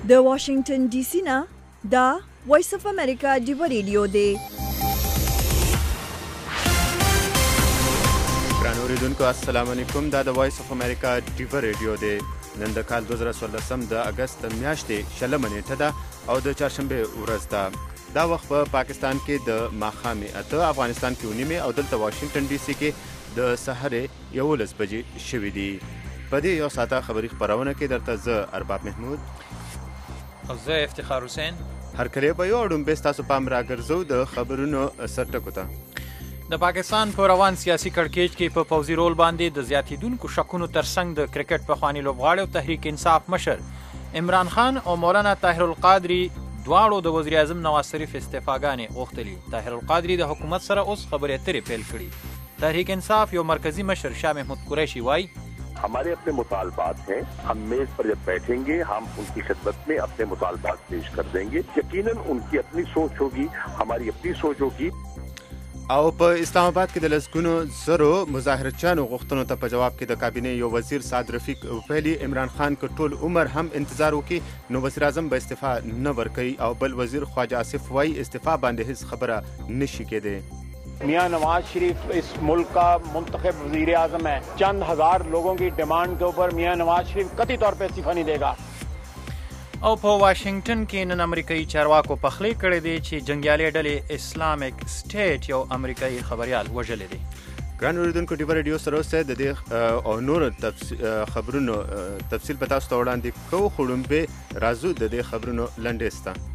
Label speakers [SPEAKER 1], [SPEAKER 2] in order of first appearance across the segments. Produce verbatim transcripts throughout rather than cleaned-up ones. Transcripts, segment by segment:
[SPEAKER 1] د واشنگټن ډي سي نه دا وایس اف امریکا ډیو ریډیو دی.
[SPEAKER 2] ګرانو اوریدونکو السلام علیکم. دا د وایس اف امریکا ډیو ریډیو دی. نن د کال دوه زره څوارلسم د اګست میاشتې شلمه نیټه ده او د چهارشنبه ورځ ده. دا وخت په پاکستان کې د ماښامې اته، افغانستان کې اوه نیمې او دلته واشنګټن ډي سي کې د سهارې یولس بجې شوي دي. په دې یو ساعته خبري خپرونه کې درته زه ارباب محمود
[SPEAKER 3] او زه افتخار حسین
[SPEAKER 2] هرکلی به یو ډومبې ستاسو پام راګرځو د خبرونو سرټکو ته.
[SPEAKER 3] د پاکستان په روان سیاسي کړکېچ کې په پوځي رول باندې د زیاتېدونکو شکونو ترڅنګ د کرکټ پخواني لوبغاړی او تحریک انصاف مشر عمران خان او مولانا طاهر القادري دواړو د وزیر اعظم نواز شریف استعفاګانې غوښتلي. طاهر القادري د حکومت سره اوس خبرې اترې پیل کړي. تحریک انصاف یو مرکزی مشر شاه محمود قریشي وایي
[SPEAKER 4] हमारे अपने मुतालबात हैं, हम मेज पर जब बैठेंगे हम उनकी खिदमत में अपने मुतालबात पेश कर देंगे. यकीनन उनकी अपनी सोच होगी, हमारी अपनी सोच होगी.
[SPEAKER 2] او په اسلام آباد کې د لسګونو زرو مظاهرچیانو غوښتنو ته په جواب کې د کابینې یو وزیر سعد رفیق ویلي عمران خان که ټول عمر هم انتظار وکړي نو وزیر اعظم به استعفا نه ورکوي. او بل وزیر خواجه آصف وایي استعفا باندې هیڅ خبره نشي کېدی.
[SPEAKER 5] मियां नवाज शरीफ इस मुल्क का मुंतखब वजीर आज़म है. चंद हजार लोगों की डिमांड के ऊपर मियां नवाज शरीफ कतई तौर पर इस्तीफा नहीं देगा.
[SPEAKER 3] او په واشنگټن کې نن امریکایي چارواکو پخلی کړی دی چې جنگیالي ډلې اسلامیک سټیټ یو امریکایي خبريال وژلی دی.
[SPEAKER 2] ګران اوریدونکو ډیو ریډیو سره اوسئ. د دې او نورو خبرونو تفصیل به تاسو ته وړاندې کوو. خو لومبې راځو د دې خبرونو لنډیز ته.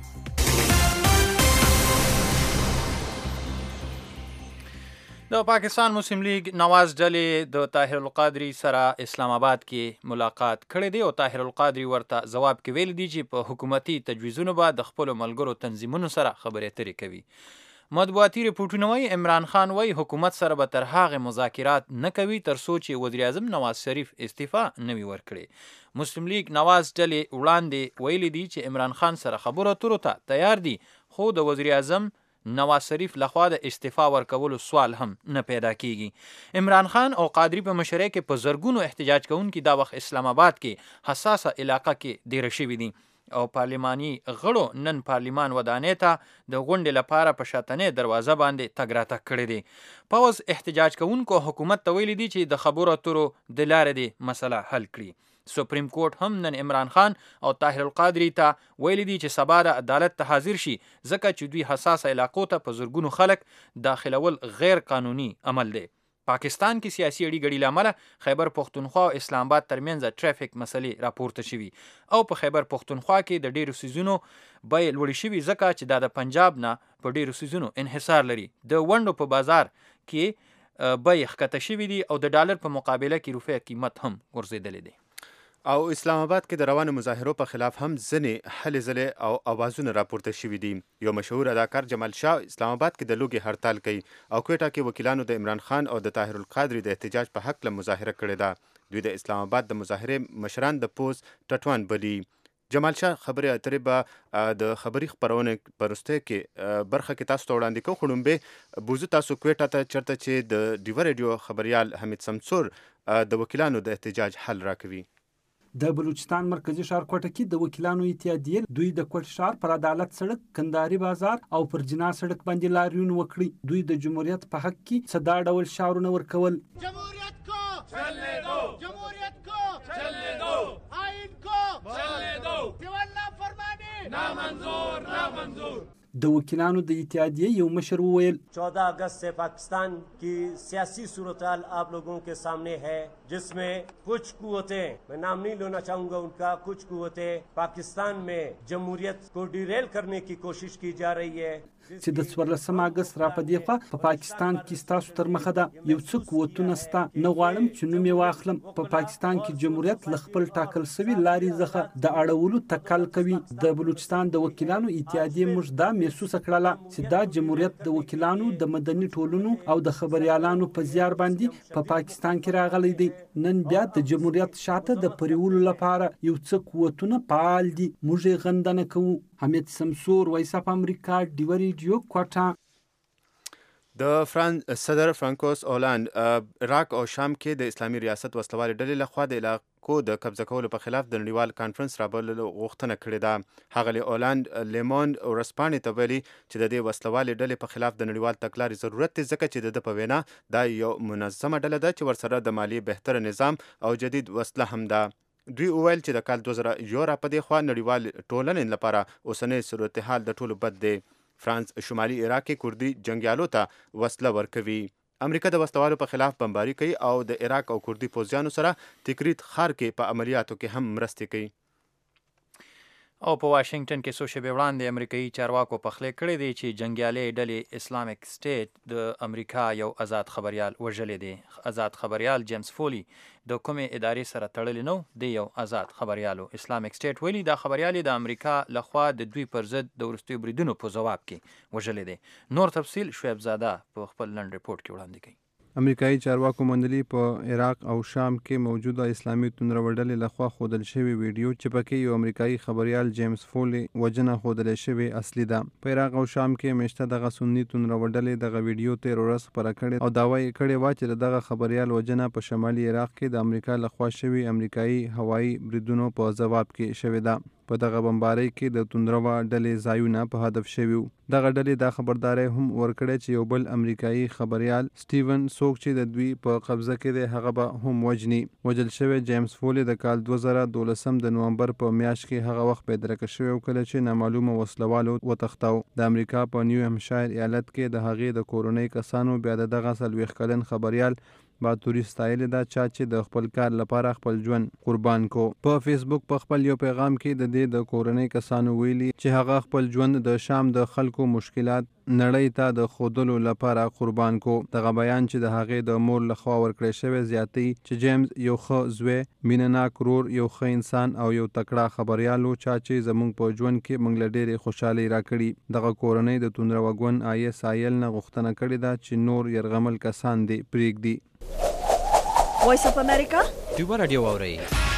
[SPEAKER 2] د پاکستان مسلم لیگ نواز ډلې د طاهر القادري سره اسلام آباد کې ملاقات کړی دی او طاهر القادري ورته ځواب کې ویل دی چې په حکومتي تجویزونو به د خپلو ملګرو تنظیمونو سره خبرې اترې کوي. مطبوعاتي رپورټونه وایي عمران خان وایي حکومت سره به تر هغې مذاکرات نه کوي تر څو چې وزیر اعظم نواز شریف استعفا نه وي ورکړی. مسلم لیگ نواز ډلې وړاندې ویلي دي چې عمران خان سره خبرو اترو ته تیار دي خو د وزیر اعظم نواز شریف لخوا د استعفا ورکولو سوال هم نه پیدا کیږي. عمران خان او قادری په مشرۍ کې په زرګونو احتجاج کوونکي دا وخت اسلام آباد کې حساسه علاقه کې ډیره شوي دي او پارلماني غړو نن پارلمان ودانۍ ته د غونډې لپاره په شاتنۍ دروازه باندې تګ راتګ کړی دی. پوځ احتجاج کوونکو حکومت ته ویلي دي چې د خبرو اترو د لارې دې مسله حل کړي. سپریم کورټ هم نن عمران خان او طاهر القادري ته ویلي دي چې سبا د عدالت ته حاضر شي ځکه چې دوی حساسه علاقو ته په زرګونو خلک داخلول غیر قانوني عمل دی. پاکستان کې سیاسي اړیکې له امله خیبر پښتونخوا او اسلام آباد ترمنځ ټرافیک مسلې راپورته شوي او په خیبر پښتونخوا کې د ډیرو سیزونو بیې لوړې شوي ځکه چې دا د پنجاب نه په ډیرو سیزونو انحصار لري. د ونډو په بازار کې بیې ښکته شوي دي او د ډالر په مقابله کې روپۍ قیمت هم غورځېدلی دی. او اسلام آباد کې د روانو مظاهرو په خلاف هم ځینې هلې ځلې او اوازونه راپورته شوي دي. یو مشهور اداکار جمال شاه اسلام آباد کې د لوږې هړتال کوي او کوټه کې وکیلانو د عمران خان او د طاهر القادري د احتجاج په هکله مظاهره کړې ده. دوی د اسلام آباد د مظاهرې مشران د پوز ټټوان بلي. جمال شاه خبرې اترې به د خبري خپرونې په وروستۍ کې برخه کې تاسو ته وړاندې کوو. خو لومبې بوزو تاسو کوټه ته چېرته چې د ډیو ریډیو خبریال حمید سمسور د وکیلانو د احتجاج حل راکوي.
[SPEAKER 6] د بلوچستان مرکزی ښار کوټه کې د وکیلانو اتحادیې دوی د کوټ ښار پر عدالت سړک، کندهاري بازار او پر جنار سړک باندې لاریون وکړي. دوی د جمهوریت په حق کې صدا ډول شعارونه ورکول.
[SPEAKER 7] جمهوریت کو چلنے دو، جمهوریت کو چلنے دو، آئین کو چلنے دو، دیوالنا فرمانی نامنظور نامنظور.
[SPEAKER 6] د وکیلانو د اتحادیې یو مشر وویل
[SPEAKER 8] चौदह अगस्त से पाकिस्तान की सियासी सूरत-ए-हाल आप लोगों के सामने है जिसमें कुछ कुव्वतें, मैं नाम नहीं लेना चाहूँगा उनका, कुछ कुव्वतें पाकिस्तान में जमहूरियत को डिरेल करने की कोशिश की जा रही है.
[SPEAKER 6] چې د څوارلسم اګست را په دې خوا په پاکستان کې ستاسو تر مخه ده یو څه قوتونه سته. نه غواړم چې نوم یې واخلم. په پاکستان کې جمهوریت له خپل ټاکل سوي لارې څخه د اړولو تکل کوي. د بلوچستان د وکیلانو اتحادیې موږ دا محسوسه کړله چې دا جمهوریت د وکیلانو د مدني ټولنو او د خبریالانو په زیار باندې په پاکستان کې راغلی دی. نن بیا د جمهوریت شاته د پریولو لپاره یو څه قوتونه فعال دي. موږ یې غندنه کوو. حمید سمسور، وایس اف امریکا، ډیو ریډیو، کوټه.
[SPEAKER 9] د فرانس صدر فرانکوس اولاند عراق او شام کې د اسلامي ریاست وسلوالې ډلې لخوا د علاقو د قبضه کولو په خلاف د نړیوال کانفرنس رابللو غوښتنه کړې ده. ښاغلي اولاند لیموند ورځپاڼې ته ویلي چې د دې وسلوالې ډلې په خلاف د نړیوال تګلارې ضرورت دی، ځکه چې د ده په وینا دا یو منظمه ډله ده چې ورسره د مالیې بهتره نظام او جدید وسله هم ده. دوی وویل چې د کال دوه زره یو را په دې خوا نړیوال ټولنې لپاره اوسنی صورتحال د ټولو بد دی. فرانس شمالي عراق کې کردي جنګیالو ته وسله ورکوي. امریکا د وسلوالو په خلاف بمباري کوي او د عراق او کردي پوځیانو سره تکریت ښار کې په عملیاتو کې هم مرستې کوي.
[SPEAKER 2] او په واشنگټن کې څو شېبې وړاندې امریکایي چارواکو پخلی کړی دی چې جنګیالي ډلې اسلامک سټیټ د امریکا یو آزاد خبریال وژلی دی. آزاد خبریال جیمز فولی د کومې ادارې سره تړلی نو، دی یو آزاد خبریالو. اسلامک سټیټ ویلي دا خبریال د امریکا لخوا د دوی پر ضد د وروستیو بریدونو په ځواب کې وژلی دی. نور تفصیل شعیب زاده په خپل لنډ ریپورټ کې وړاندې کوي.
[SPEAKER 10] امریکایي چارواکو موندلي په عراق او شام کې موجوده اسلامي توندروړ ډلې لخوا ښودل شوی ویډیو چې پکې یو امریکایي خبریال جیمز فولي وژنه ښودلی شوې اصلي ده. په عراق او شام کې میشته دغه سني توندروړ ډلې دغه ویډیو تېر ورځ خپره کړې او دعوه یې کړې وه چې دغه خبریال وژنه په شمالي عراق کې د امریکا لخوا شوي امریکایي هوایي بریدونو په ځواب کې شوې ده. په دغه بمبارۍ کې د توندروه ډلې ځایونه په هدف شوي وو. دغه ډلې دا خبرداری هم ورکړی چې یو بل امریکایي خبریال سټیون څوک چې د دوی په قبضه کې دی هغه به هم وجني. وژل شوی جیمز فولي د کال دوه زره دولسم د نومبر په میاشت کې هغه وخت بېدرکه شوی و کله چې نامعلومه وسلوالو وتښتاو. د امریکا په نیو همشایر ایالت کې د هغې د کورنۍ کسانو بیا د دغه څلوېښت کلن خبریال باتوري ستایلې ده چا چې د خپل کار لپاره خپل ژوند قربان کو. په فیسبوک په خپل یو پیغام کې د دې د کورنۍ کسانو ویلي چې هغه خپل ژوند د شام د خلکو مشکلات نړۍ ته د ښودلو لپاره قربان کو. دغه بیان چې د هغې د مور لخوا ورکړی شوی زیاتوي چې جیمز یو ښه زوی، مینهناک ورور، یو ښه انسان او یو تکړه خبریال و چا چې زموږ په ژوند کې موږ له ډېرې خوشحالۍ راکړي. دغه کورنۍ د توندروګون آی اس آی ایل نه غوښتنه کړې ده چې نور یرغمل کسان دې پرېږدي.
[SPEAKER 1] وایس اف امریکا
[SPEAKER 3] ډیوبه راډیو واورئ.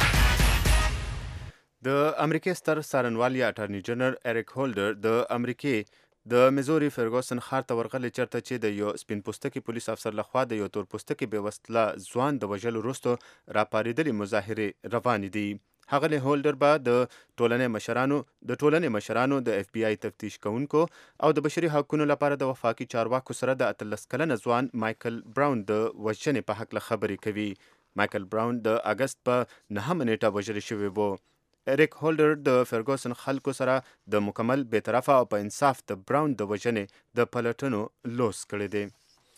[SPEAKER 9] د امریکای ستر څارنوال یا اټارني جنرال اریک هولډر د امریکې د میزوري فرګوسن ښار ته ورغلی چېرته چې د یو سپین پوستکي پولیس افسر لخوا د یو تور پوستکي بې وسله ځوان د وژلو وروسته راپارېدلې مظاهرې روانې دي. ښاغلی هولډر به د ټولنې مشرانو د ټولنې مشرانو د اف بی آی تفتیش کوونکو او د بشري حقونو لپاره د وفاقي چارواکو سره د اتلس کلنه ځوان مایکل براون د وژنې په هکله خبرې کوي. مایکل براون د اګست په نهمه نیټه وژل شوی و. اریک هولډر د فرګوسن خلکو سره د مکمل بېطرفه او په انصاف د براون د وژنې د پلټنو لوس کړی دی.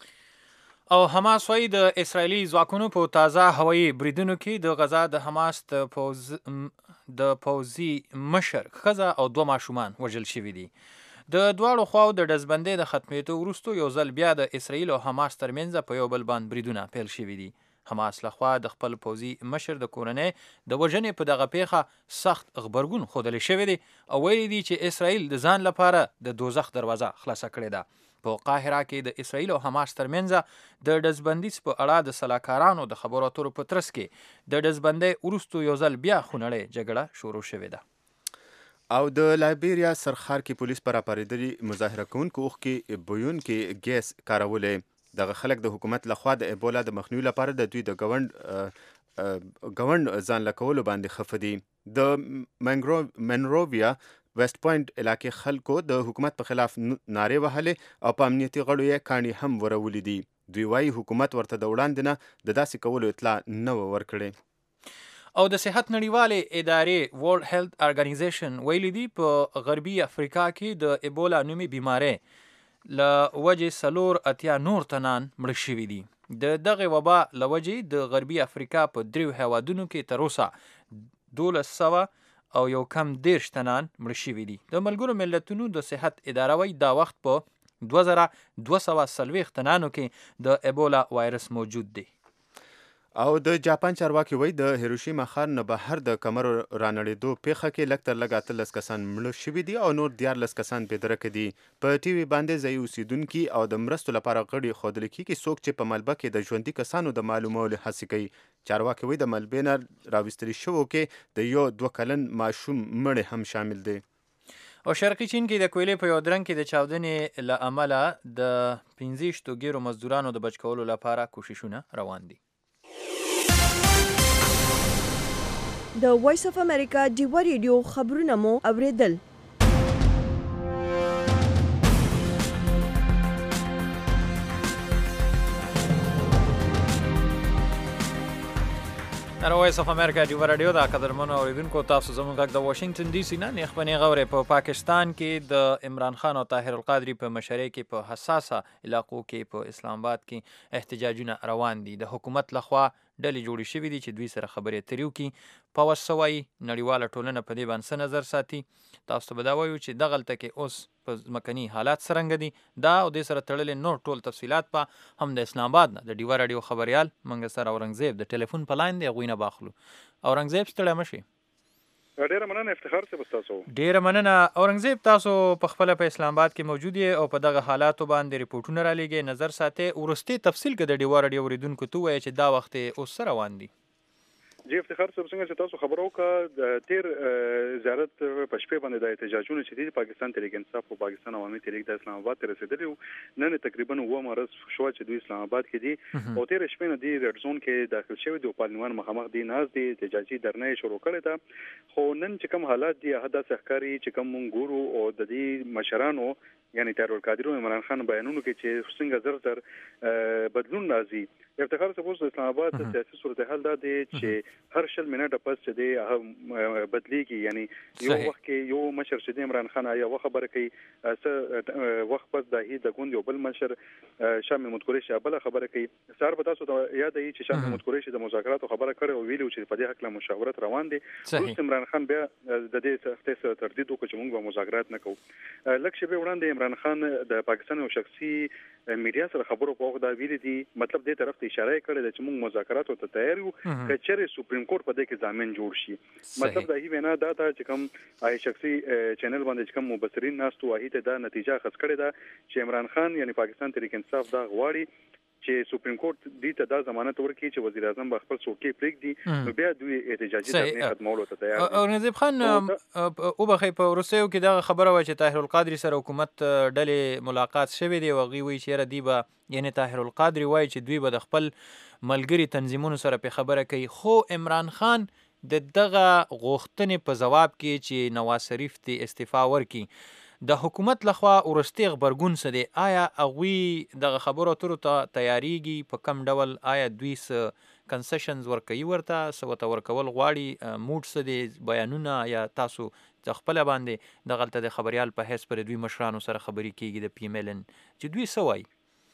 [SPEAKER 2] او حماس وایي د اسرائیلي ځواکونو په تازه هوایي بریدونو کې د غزا د حماس د پوز د پوځي مشر ښځه او دوه ماشومان وژل شوي دي. د دواړو خواو د ډزبندۍ د ختمېدو وروسته یو ځل بیا د اسرائیل او حماس ترمنځ په یو بل باندې بریدونه پیل شوي دي. حماس لخوا د خپل پوځي مشر د کورنۍ د وژنې په دغه پیښه سخت غبرګون ښودلی شوی دی او ویلي دي چې اسرائیل د ځان لپاره د دوزخ دروازه خلاصه کړې ده. په قاهره کې د اسرائیل او حماس ترمنځ د ډزبندیز په اړه د سلاکارانو د خبرو اترو په ترڅ کې د ډزبندۍ وروسته یو ځل بیا خونړۍ جګړه شروع شوې ده.
[SPEAKER 9] او د لایبیریا سرخار کې پولیس پر راپارېدلي مظاهره کوونکو اوښکې بویونکي ګیس کارولې. دغه خلک د حکومت لخوا د ایبولا د مخنیوي لپاره د دوی د ګوند ګوند ځان لکولو باندې خفه دي. د منروویا ویسټ پوینټ علاقې خلکو د حکومت په خلاف نارې وهلې او په امنیتي غړو یې کاڼي هم ورولې دي. دوی وایي حکومت ورته د وړاندې نه د داسې کولو اطلاع نه وه ورکړې.
[SPEAKER 2] او د صحت نړیوالې ادارې ورلد هیلث ارګنایزیشن ویلي دي په غربي افریقا کې د ایبولا نومي بیمارۍ له وجې څلور اتیا نور تنان مړه شوي دي. د دغې وبا له وجې د غربي افریقا په دریو هیوادونو کې تر اوسه دولس سوه او یو کم دېرش تنان مړه شوي دي. د ملګرو ملتونو د صحت اداره وایي دا وخت په دوه زره دوه سوه څلوېښت تنانو کې د ایبولا وایرس موجود دی.
[SPEAKER 9] او د جاپان چارواکي وایي د هیروشیما ښار نه بهر د کمرو رانړېدو پیښه کې لږ تر لږه اتلس کسان مړه شوي دي او نور دیارلس کسان بېدرکه دي. په ټي وي باندې ځایي اوسیدونکي او د مرستو لپاره غړي ښودل کېږي څوک چې په ملبه کې د ژوندي کسانو د معلومولو هڅې کوي. چارواکي وایي د ملبې نه راویستل شوو کې د یو دوه کلن ماشوم مړی هم شامل دی.
[SPEAKER 2] او شرقي چین کې د کویلې په یو درنګ کې د چاودنې له امله د پنځه شتو ګیرو مزدورانو د بچ کولو لپاره کوششونه روان دي.
[SPEAKER 1] د وایس اف امریکا ډیوا ریډیو خبرونه مو اوریدل.
[SPEAKER 2] نره وایس اف امریکا ډیوا رادیو دا قدرمنو اوریدونکو تاسو زموږ غږ د واشنگټن ډي سي نه نیخبنې غورې په پاکستان کې د عمران خان او طاهر القادری په مشرۍ کې په حساسه علاقو کې په اسلام آباد کې احتجاجونه روان دي. د حکومت لخوا ډلې جوړې شوې دي چې دوی سره خبرې اترې وکړي. په وسوي نړیواله ټولنه په دې باندې څه نظر ساتي؟ تاسو ته به دا وایو چې دغلته کې اوس په ځمکني حالات څرنګه دي. دا او دې سره تړلې نور ټول تفصیلات په هم د اسلام آباد نه د ډیوا راډیو خبریال منګ سره اورنګزیب د ټلیفون په لاین دی غوینه باخلو. اورنګزیب ستړی مشي.
[SPEAKER 11] ډیره مننه افتخار صاحب تاسو.
[SPEAKER 2] ډیره مننه اورنګزیب، تاسو په خپل په اسلام آباد کې موجود یې او په دغه حالاتو باندې ریپورتونه را لېږئ، نظر ساتئ. ورستي تفصیل کې د ډیوا راډیو اوریدونکو ته ووایئ چې دا وخت اوس څه روان دي؟
[SPEAKER 11] جی افتخار صاحب څنګه چې تاسو خبرو وکړه د تیر زیارت په شپې باندې د احتجاجونو چې دي پاکستان تحریک انصاف او پاکستان عوامي تحریک د اسلام آباد ته رسیدلی، نن تقریبا اوه مارس شو چې دوی اسلام آباد کې دي او تیر شپې نه دي ریډ زون کې داخل شوی دي او پارلمان مخامخ دي ناز دي احتجاجي درنې شروع کړې ده. خو نن چې کوم حالات دي هدا سحکاري چې کوم مونږ ګورو او د دې مشرانو یعنی طاهر القادری او عمران خان بیانونو کې چې څنګه زر زر بدلون راځي. افتخار صاحب د اسلام آباد د سیاسي صورتحال دا دی چې هر شل منټه پس چې دی هغه بدلیږي، یعنی یو وخت کې یو مشر چې دی عمران خان یا خبره کوي څه وخت پس د هی د ګوند یو بل مشر شاه محمود قریشي بل خبره کوي. سار په تاسو ته یاد دی چې شاه محمود قریشي د مذاکراتو خبره کړې او ویلو چې په دې حق له مشاورت روان دي. اوس عمران خان بیا د دې سختې تردید وکړي چې موږ به مذاکرات نه کوو. لکه چې به وړاندې عمران خان د پاکستان یو شخصي میډیا سره خبرو په وخت دا ویلي دي، مطلب دې طرف ته اشاره کړې ده چې موږ مذاکراتو ته تیار یو کچره سپریم کورټ په دې کې ضامن جوړ شي. مطلب دا هی وینا دا ته چې کوم آی شخصي چینل باندې کوم مبصرین ناس تو هی ته دا نتیجه خاص کړې ده چې عمران خان یعنی پاکستان تحریک انصاف دا غواړي چې سپریم کورټ دې ته دا ضمانت ورکړي چې وزیر اعظم به خپل څوکۍ پرېږدي، نو بیا دوی احتجاجي درنې ختمولو ته تیار دي.
[SPEAKER 2] او نظیب خان او بخې په روسیو کې دا خبره وای چې طاهر القادری سره حکومت ډلې ملاقات شوې دی او غوي وی چې ردی به یعنی طاهر القادری وای چې دوی به د خپل ملګری تنظیمونو سره په خبره کوي. خو عمران خان د دغه غوښتنې په جواب کې چې نواز شریف ته استعفا ورکړي د حکومت لخوا ورستي خبرګون څه دی؟ آیا هغوی دغه خبرو اترو ته تیاریږي؟ په کم ډول آیا دوی څه کنسیشنز ورکوي ورته څه ورته ورکول غواړي؟ موډ څه دی؟ بیانونه یا تاسو د خپله باندې دغلته د خبریال په حیث پر دوی مشرانو سره خبرې کیږي د پی ایم ایل ان چې دوی څه وایي؟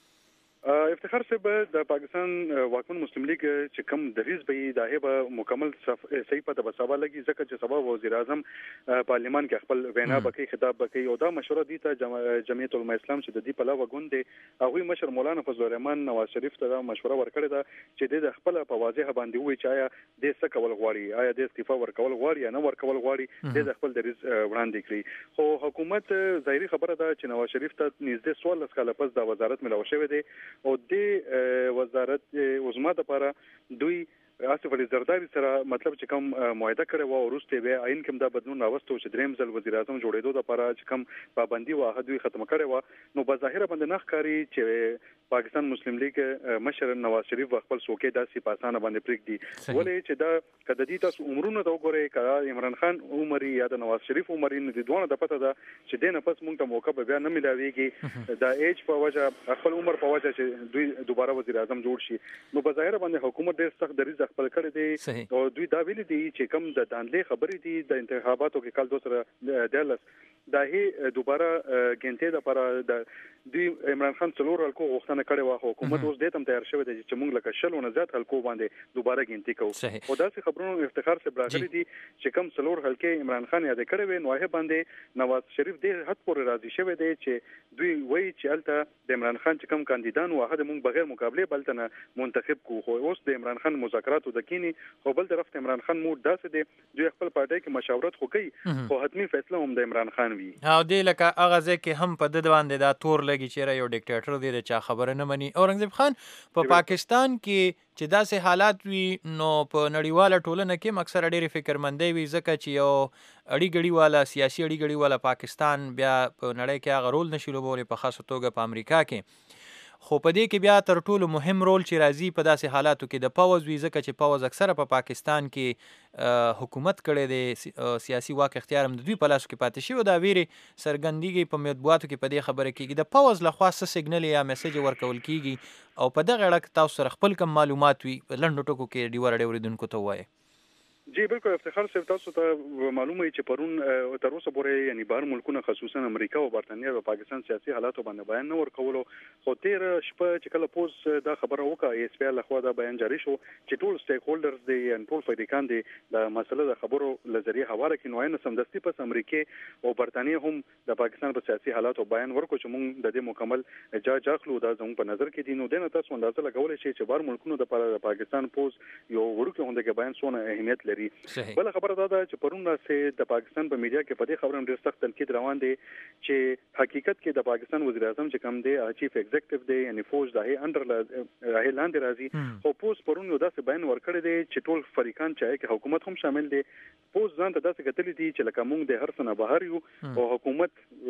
[SPEAKER 11] افتخار صاحب د پاکستان واکمن مسلم لیگ چې کوم دریز به دا به مکمل صحیح پته به سبا لګي ځکه چې سبا وزیر اعظم پارلیمان کې خپل وینا بکې خطاب بکې او دا مشوره دي ته جمعیت العلماء اسلام چې د دې په لور غوند هغه مشر مولانا فضل الرحمن نواز شریف ته مشوره ورکړه ده چې د خپل په واضح باندې وایي چې آیا د څه کول غواړي، آیا د استعفا ورکول غواړي یا نه ورکول غواړي، د خپل دریز وړاندې کړی. خو حکومت ظاهري خبره ده چې نواز شریف ته نږدې څوارلس کاله پس د وزارت ملو شوی دی او د وزارت عظما لپاره دوی آصف علي زرداری سره مطلب چې کوم معاهده کړی و او وروسته بیا عین کوم دا بدلون راوستو چې دریم ځل وزیر اعظم جوړېدو لپاره چې کوم پابندي و هغه دوی ختم کړی و، نو په ظاهره باندې نه ښکاري چې پاکستان مسلم لیگ مشر نواز شریف خپل څوکۍ داسې په اسانه باندې پرېږدي. ولې چې دا کله دې تاسو عمرونه ته وګورئ کله عمران خان عمر یا د نواز شریف عمر نه دي دوه د پته ده چې دینه پس مونږ ته موقع بیا نه ملاويږي دا ایج په وجه خپل عمر په وجه چې دوی دوباره وزیر اعظم جوړ شي. نو په ظاهره باندې حکومت ډېر سخت دریځ خپل کړی دی او دوی دا ویلي دي چې کوم د دانلې خبرې دي د انتخاباتو کې کال دوسره دلس دا هی دوباره ګنټه د پر د دوی عمران خان څلور حلقو غوښتنه کړې و، حکومت اوس دې تم تیار شوی دی چې موږ لکه شل نه زیات حلقو باندې دوباره ګنټه کوو. او دا څه خبرونو افتخار سے براغلي دي چې کوم څلور حلقې عمران خان یاد کړې وې نو هغه باندې نواز شریف دې حد پورې راضي شوی دی چې دوی وایي چې الته د عمران خان چې کوم کاندیدان و هغه موږ بغیر مقابله بلته نه منتخب کو. خو اوس د عمران خان مذاکرات وکینی خو بل طرف ته عمران خان موډ داسې دی دوی خپل پارټي کې مشاورت خو کوي خو حتمی فیصله هم د عمران خان وي.
[SPEAKER 2] او دې لکه هغه ځکه هم په د باندې دا تور لګي چې یو ډیکټیټر دی چې خبر خبره نه مني. اورنګزیب خان په پاکستان کې چې داسې حالات وي نو په نړیواله ټولنه کې اکثره ډېرې فکرمندۍ وي ځکه چې یو اړي ګړي والا سیاسي اړي ګړي والا پاکستان بیا په نړۍ کې هغه رول نشي لوبولی په خاصه توګه په امریکا کې. خو په دې کې بیا تر ټولو مهم رول چې راځي په داسې حالاتو کې د پوز وي ځکه چې پوز اکثره په پا پاکستان کې حکومت کړی دی سیاسي واک اختیار هم د دوی په لاسو کې پاتې شوی دا ویرې څرګندېږي په مطبوعاتو کې په دې خبره کېږي د پوز لخوا څه سیګنل یا میسج ورکول کېږي او په دغه اړه که تاسو سره خپل کوم معلومات وي په لنډو ټکو کې ډیوه راډیو اورېدونکو ته ووایئ.
[SPEAKER 11] جی بالکل افتخار صاحب تاسو ته معلومه وي چې پرون تر اوسه پورې یعنی بهر ملکونه خصوصا امریکا او برتانیا او پاکستان سیاسي حالاتو باندې بیان نه ورکولو خو تیر شپه چې کله پوز دا خبره وکړه ایس پی ال خو دا بیان جاری شو چې ټول سټیک هولډرز دي ان ټول فریقان دي د مسله د خبرو لذریعه حواله کې نوای نه سمدستي پس امریکا او برتانیا هم د پاکستان په سیاسي حالاتو بیان ورکړو چې موږ د دې مکمل اجازه اخلو دا زموږ په نظر کې دي نو دنه تاسو اندازه لګولای شئ چې بهر ملکونو د پاکستان پوز یو وړوکی هوندګ بیان سونه اهمیت لري. بل خبره دا ده چې پرون راځي د پاکستان په میډیا کې په دې خبره ډېر سخت تنقید روان دي چې حقیقت کې د پاکستان وزیر اعظم چې کوم دی چیف ایگزیکټیو دی یعنی فوج د هي انډر راهي لاندې راځي خو پوز پرون یو داسې بیان ورکړی دی چې ټول فریقان چې کې حکومت هم شامل دي پوز ځان ته داسې کتلی دي چې لکه موږ د هر څه نه بهر یو او حکومت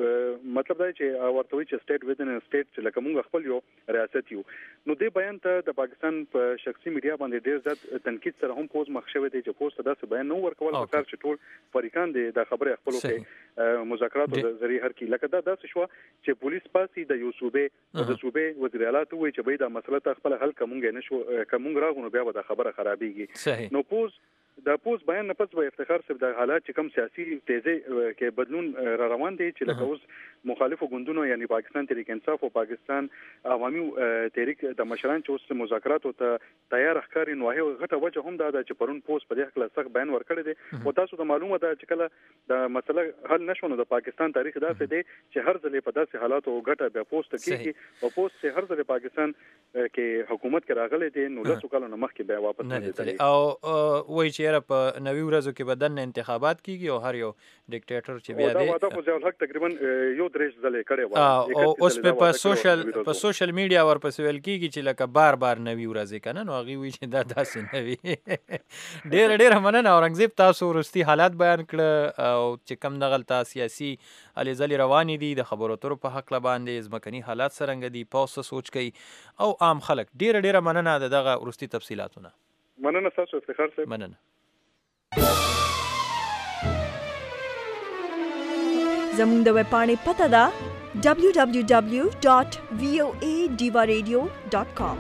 [SPEAKER 11] مطلب دا چې ورته وی چې سټیټ ویدن سټیټ چې لکه موږ خپل یو ریاست یو نو دې بیان ته د پاکستان په شخصي میډیا باندې ډېر زیات تنقید سره هم پوز مخ شوی دی چې پوز ته داسې بیان نه ورکول پکار چې ټول فریقان دي د خبره خپل کې مذاکرات د ذریعہ هر کی لکه دا داسې شو چې پولیس پاسي د یو صوبې د صوبې وزیر اعلی ته وی چې به دا مسله ته خپل حل کومګ نه شو کومګ راغونو بیا به دا خبره خرابېږي. نو پوز د پوز بیان نه پس به افتخار صاحب د حالات چې کم سیاسي تیزی کې بدلون را روان دي چې لکه اوس مخالفو ګوندونو یعنی پاکستان تحریک انصاف او پاکستان عوامي تحریک د مشران چې اوس مذاکرات ته تیار ښکاري نو هغه غټه وجه هم دا چې پرون پوز په دې خپل سخت بیان ورکړی دی او تاسو د معلومه ده چې کله د مسله حل نشونه د پاکستان تاریخ داسې دی چې هر ځلې په داسې حالاتو غټه بیا پوسټ کیږي او پوسټ چې هر ځلې پاکستان کې حکومت کې راغلي دي نو لاسو کالو نه مخکې بیا واپس نه دي او
[SPEAKER 2] وایي چې په نوي ورځو کې بدن انتخابات کیږي او هر یو ډیکټیټر چې بیا دی
[SPEAKER 11] دا واده خو ځل حق تقریبا یو درې ځلې کړي و
[SPEAKER 2] او اوس په سوشل په سوشل میډیا ورپسې ویل کیږي چې لکه بار بار نوي ورځې کنه نو هغه وی چې دا داسې نوي ډېر ډېر مننه اورنګزیب تاسو ورستي حالات بیان کړ او چې کم دغلته سیاسي علي ځلې روانې دي د خبرو اترو په حق باندې ځمکني حالات څرنګه دي پوسټ سوچ کوي او عام خلک ډېر ډېر مننه دغه ورستي تفصيلاتونه.
[SPEAKER 11] مننه تاسو افتخار صاحب.
[SPEAKER 2] مننه.
[SPEAKER 1] زموږ د ویب پاڼې پته ده دبلیو دبلیو دبلیو ډاټ وی او ای ډیوا ریډیو ډاټ کام.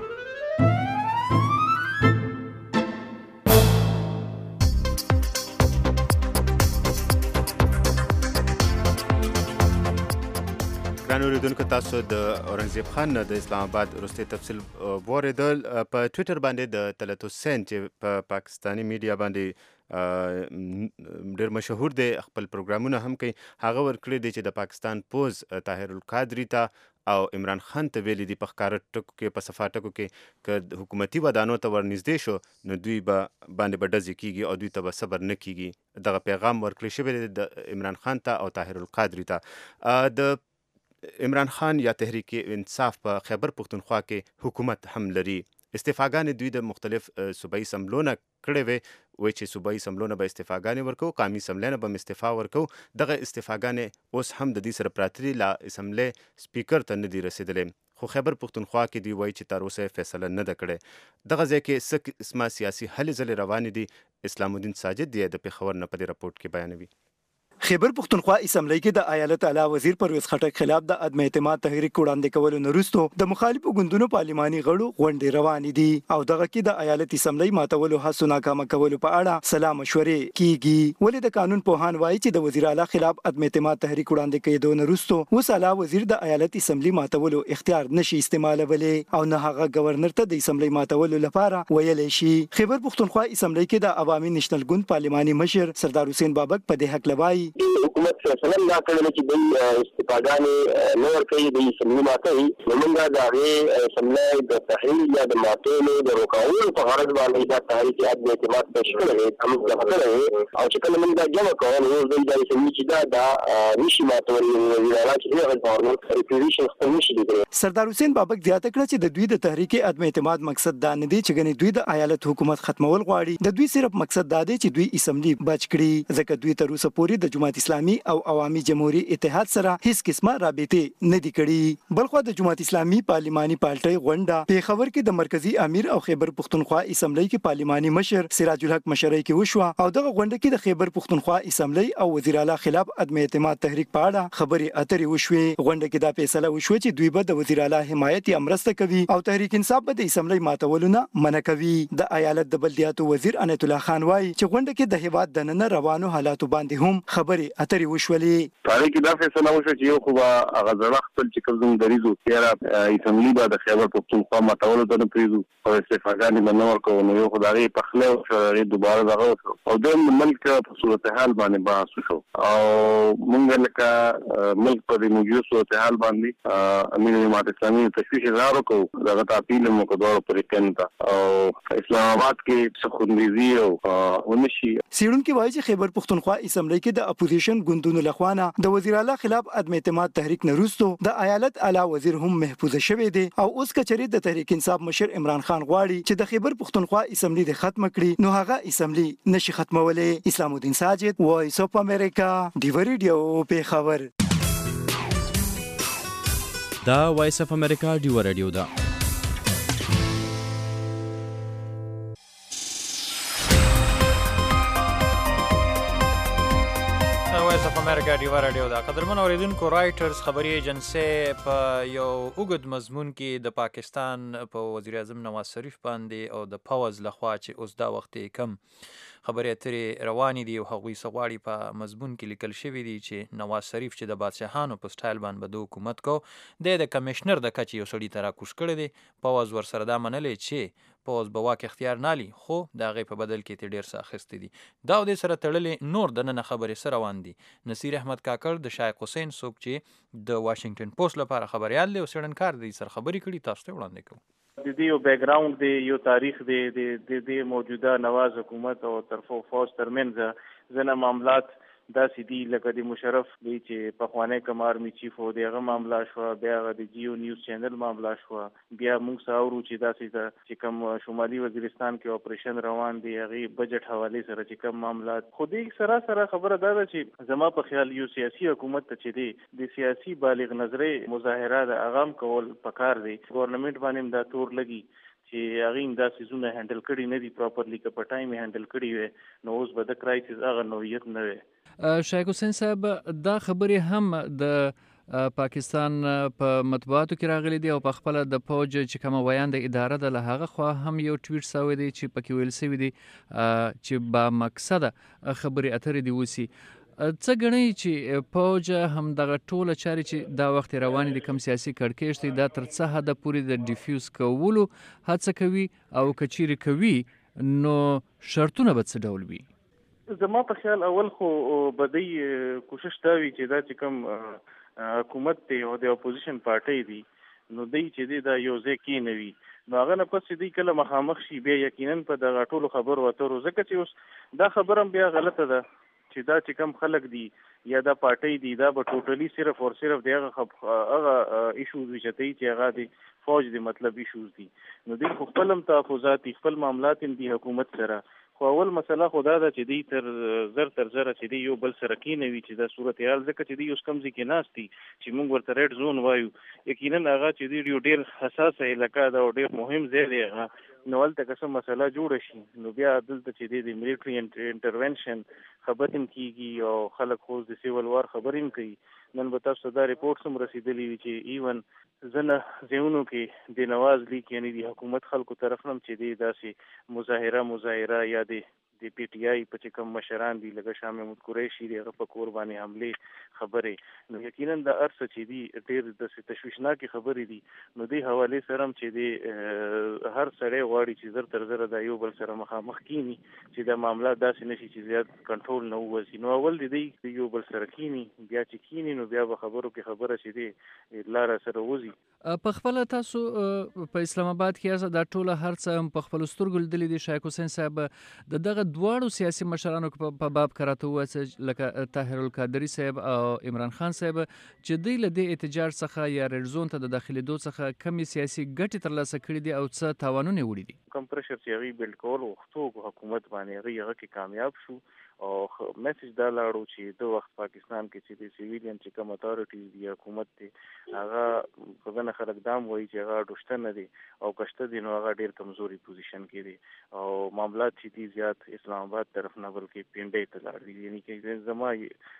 [SPEAKER 9] ګران اوریدونکو تاسو د اورنګزیب خان د اسلام آباد وروستی تفصیل واوریدل. په ټویټر باندې د طلعت حسین چې په پاکستاني میډیا باندې ډېر مشهور دی خپل پروګرامونه هم کوي هغه ورکړی دی چې د پاکستان پوز طاهر القادري ته او عمران خان ته ویلي دي په ښکاره ټکو کې په صفا ټکو کې که حکومتي ودانو ته ورنږدې شو نو دوی به باندې به ډزې کېږي او دوی ته به صبر نه کېږي. دغه پیغام ورکړی شوی دی د عمران خان ته او طاهر القادري ته. د عمران خان یا تحریک انصاف په خیبر پختونخوا کې حکومت هم لري. استعفاګانې دوی د مختلف صوبایي اسمبلونه کړې وې وایي چې صوبایي اسمبلونه به استعفاګانې ورکو قومي اسمبلیانه به هم استعفا ورکو. دغه استعفاګانې اوس هم د دې سره پراته دي لا اسمبلی سپیکر ته نه دي رسېدلې خو خیبر پختونخوا کې دوی وایي چې تر اوسه فیصله نه ده کړې. دغه ځای کې څه قسمه سیاسي هلې ځلې روانې دي اسلام الدین ساجد دی د پېښور نه په دې رپورټ کې بیانوي.
[SPEAKER 12] خیبر پختونخوا اسمبلی کې د ایالت اعلی وزیر پرویز خټک خلاف د عدم اعتماد تحریک وړاندې کولو نه وروسته د مخالفو ګوندونو پارلماني غړو غونډې روانې دي او دغه کې د ایالت اسمبلی ماتولو هڅو ناکامه کولو په اړه سلا مشورې کیږي. ولې د قانون پوهان وایي چې د وزیر اعلی خلاف عدم اعتماد تحریک وړاندې کېدو نه وروسته اوس اعلی وزیر د ایالت اسمبلی ماتولو اختیار نشي استعمالولی او نه هغه گورنر ته د اسمبلی ماتولو لپاره ویلی شي. خیبر پختونخوا اسمبلی کې د عوامي نېشنل ګوند پارلماني مشر سردار حسین بابک په دې حق لوي
[SPEAKER 4] حکومت فیصله دا کړې چې د استفادهانې نه ورکوي د اسمبلي ماتوي نو موږ د هغې اسمبلۍ د تحلیل یا د ماتولو د روکولو په غرض باندې دا تحریک عدم اعتماد پیش کړی دی موږ دغه کړی او چې کله موږ دا جمع کوو نو اوس دوی دا اسمبلي چې دا دا نشي ماتولی وزیر اعلی چې هغه ګورنمنټ ریپریزنټیشن خپل نشي لیدلی.
[SPEAKER 12] سردار حسین بابک زیاته کړه چې د دوی د تحریک عدم اعتماد مقصد دا نه دی چې ګنې دوی د ایالت حکومت ختمول غواړي. د دوی صرف مقصد دا دی چې دوی اسمبلي بچ کړي ځکه دوی تر اوسه پورې د جماعت اسلامي او عوامي جمهوریت اتحاد سره هیڅ قسمه رابطه نه دي کړي. بلخو د جماعت اسلامي پارلماني پارټۍ غونډه په خبر کې د مرکزی امیر او خیبر پختونخوا اسمبلی کې پارلماني مشر سراج الحق مشرۍ کې وشو او دغه غونډه کې د خیبر پختونخوا اسمبلی او وزیر اعلی خلاف عدم اعتماد تحریک په اړه خبرې اترې وشوې. غونډه کې دا فیصله وشو چې دوی به د وزیر اعلی حمایت یا مرسته کوي او تحریک انصاف به د اسمبلی ماتولونه منع کوي. د ایالت د بلدیاتو وزیر انیت الله خان وایي چې غونډه کې د هیواد د نن روانو حالاتو باندې هم خبرې اترې وشولې.
[SPEAKER 4] تاریخ دا فیصله وشو چې یو خو هغه ځړه خپل چې کوم دریزو تیرا اسمبلی به د خیبر پختونخوا ماتولو ته نه پریږدو او استفادهانې به نه ورکوو نو یو خو د هغې پخلی وشو د هغې دوباره دغه وشو او دویم د ملک په صورتحال باندې بحث وشو او موږ لکه ملک په دې موجود صورتحال باندې امیر جماعت اسلامي تشویش اظهار وکړو دغه ته اپیل هم وکړو دواړو فریقینو ته او اسلام آباد کې څه خوندیزي او ونه شي.
[SPEAKER 12] څېړونکي وایي چې خیبر پختونخوا اسمبلی کې د اپوزیشن ګوندونو لخوا نه د وزیر اعلی خلاف عدم اعتماد تحریک نه وروسته د ایالت اعلی وزیر هم محفوظ شوی دی او اوس کچري د تحریک انصاف مشر عمران خان غواړي چې د خیبر پختونخوا اسمبلی د ختم کړي نو هغه اسمبلی نشي ختمولای. اسلام الدین ساجد وایس اف امریکا دیو ریډیو په خبر.
[SPEAKER 13] دا وایس اف امریکا دیو ریډیو دا
[SPEAKER 2] وایس اف امریکا دیو ریډیو دا قدرمن اوریدونکو رائټرز خبري ایجنسی په یو اوږد مضمون کې د پاکستان په وزیر اعظم نواز شریف باندې او د پوز لخوا چې اوس دا وخت کم خبرې اترې روانې دي او هغوی څه غواړي په مضمون کې لیکل شوي دي چې نواز شریف چې د بادشاهانو په سټایل باندې به د حکومت کو دی د کمیشنر د کچې یو سړي ته راکوش کړی دی پوز ورسره دا منلی چې پوز به واک اختیار نالي خو د هغې په بدل کې ترې ډېر څه اخیستی دي. دا او دې سره تړلې نور دننه خبرې څه روان دي. نصیر احمد کاکړ د شایق حسین څوک چې د واشنګټن پوسټ لپاره خبریال دی او څېړنکار دی سره خبرې کړي تاسو ته وړاندې کوو.
[SPEAKER 14] د دې یو بیک ګراوند دی یو تاریخ دی د دې موجوده نواز حکومت او طرفو فوج ترمنځ ځینې معاملات داسې دي لکه د مشرف دی چې پخوانی کم آرمي چیف و د هغه معامله شوه بیا هغه د جیو نیوز چینل معامله شوه بیا موږ څه اورو چې داسې ده چې کوم شمالي وزیرستان کې اپریشن روان دی هغې بجټ حوالې سره چې کوم معاملات خو دې سره سره خبره دا ده چې زما په خیال یو سیاسي حکومت ته چې دی د سیاسي بالغ نظرۍ مظاهره د اغام کول پکار دی ګورنمنټ باندې هم دا تور لګي چې هغې هم دا څیزونه هینډل کړي نه دي پراپرلی که په ټایم یې هینډل کړي وی نو اوس به د کرایسس هغه نوعیت نه وی.
[SPEAKER 13] شایق حسین صاحب دا خبرې هم د پاکستان په مطبوعاتو کې راغلي دي او په خپله د پوج چې کومه ویان د اداره ده له هغه خوا هم یو ټویټ سوی دی چې پکې ویل سوي دي چې با مقصده خبرې اترې دي وسي. څه ګڼئ چې پوج هم دغه ټوله چارې چې دا وخت روانې دي کوم سیاسي کړکېچ دی دا تر څه حده پورې د ډیفیوز کولو هڅه کوي او که چیرې کوي نو شرطونه به څه ډول وي؟
[SPEAKER 14] زما په خیال اول خو بدی کوشش دا وي چې دا چې کوم حکومت دی او د اپوزیشن پارټۍ دی نو دی چې دی دا یو ځای کېنوي نو هغه نه پس چې دی کله مخامخ شي بیا یقینا په دغه ټولو خبرو اترو ځکه چې اوس دا خبره هم بیا غلطه ده چې دا چې کم خلک دي یا دا پارټۍ دي دا به ټوټلی صرف اور صرف د هغه هغه ایشوز وي چې دی چې هغه د فوج د مطلب ایشوز دي نو دی خو خپل هم تحفظات دي خپل معاملات هم دي حکومت سره خو اول مسله خو دا ده چې دی تر زر تر زره چې دی یو بل سره کېنوي چې دا صورتحال ځکه چې دی اوس کوم ځای کې ناست دي چې موږ ورته ریډ زون وایو یقینا هغه چې دی یو ډېر حساسه علاقه ده او ډېر مهم ځای دی هغه نو هلته که څه مسله جوړه شي نو بیا دلته چې دی د ملیټري انټرونشن خبرې هم کېږي او خلک خو د سیول وار خبرې هم کوي. نن به تاسو ته دا ریپورټس هم رسېدلي وي چې ایون ځینې ځایونو کې د نواز لیک یعنې د حکومت خلکو طرف نه هم چې دی داسې مظاهره مظاهره یا د د پی ټی آی په کوم مشران دي لکه شاه محمود قریشي دغه په کور باندې حمله خبره نو یقینا د ارث چې دي ډېر د تشویشناکي خبرې دي نو د حواله سره چې دي هر سړی غواړي چې زر تر زر د یو بل سره مخامخ کینی چې د معاملات داسې نشي چې زیات کنټرول نه وځي نو اول دي د یو بل سره کینی بیا چې کینی نو بیا به خبرو کې خبره شي دي لار سره وځي.
[SPEAKER 13] په خپل تاسو په اسلام آباد کې دا ټوله هرڅه په خپل سترګو لیدلې دي. شیخ حسین صاحب د دغه دواړو سیاسي مشرانو په باب کراته وڅ لکه طاهر القادری صاحب او عمران خان صاحب چې دوی له دې احتجاج څخه یا ریډزون ته د داخليدو څخه کمی سیاسي ګټې ترلاسه کړې دي او څه تاوانونه وړي دي.
[SPEAKER 14] کم پرشر چې هغه بل کول وختو حکومت باندې هغه کې کامیاب شو او میسج دا لاړو چې د وخت پاکستان کې چې د سیویلین چې کوم اتارټیز دی حکومت دی هغه په دغه خلک دام وایي چې هغه دوشته نه دي او کشته دي نو هغه ډیر کمزوري پوزیشن کې دي او معاملات چې دي زیات اسلام آباد طرف نه بلکې پینډې ته لاړ دي یعنی کې زما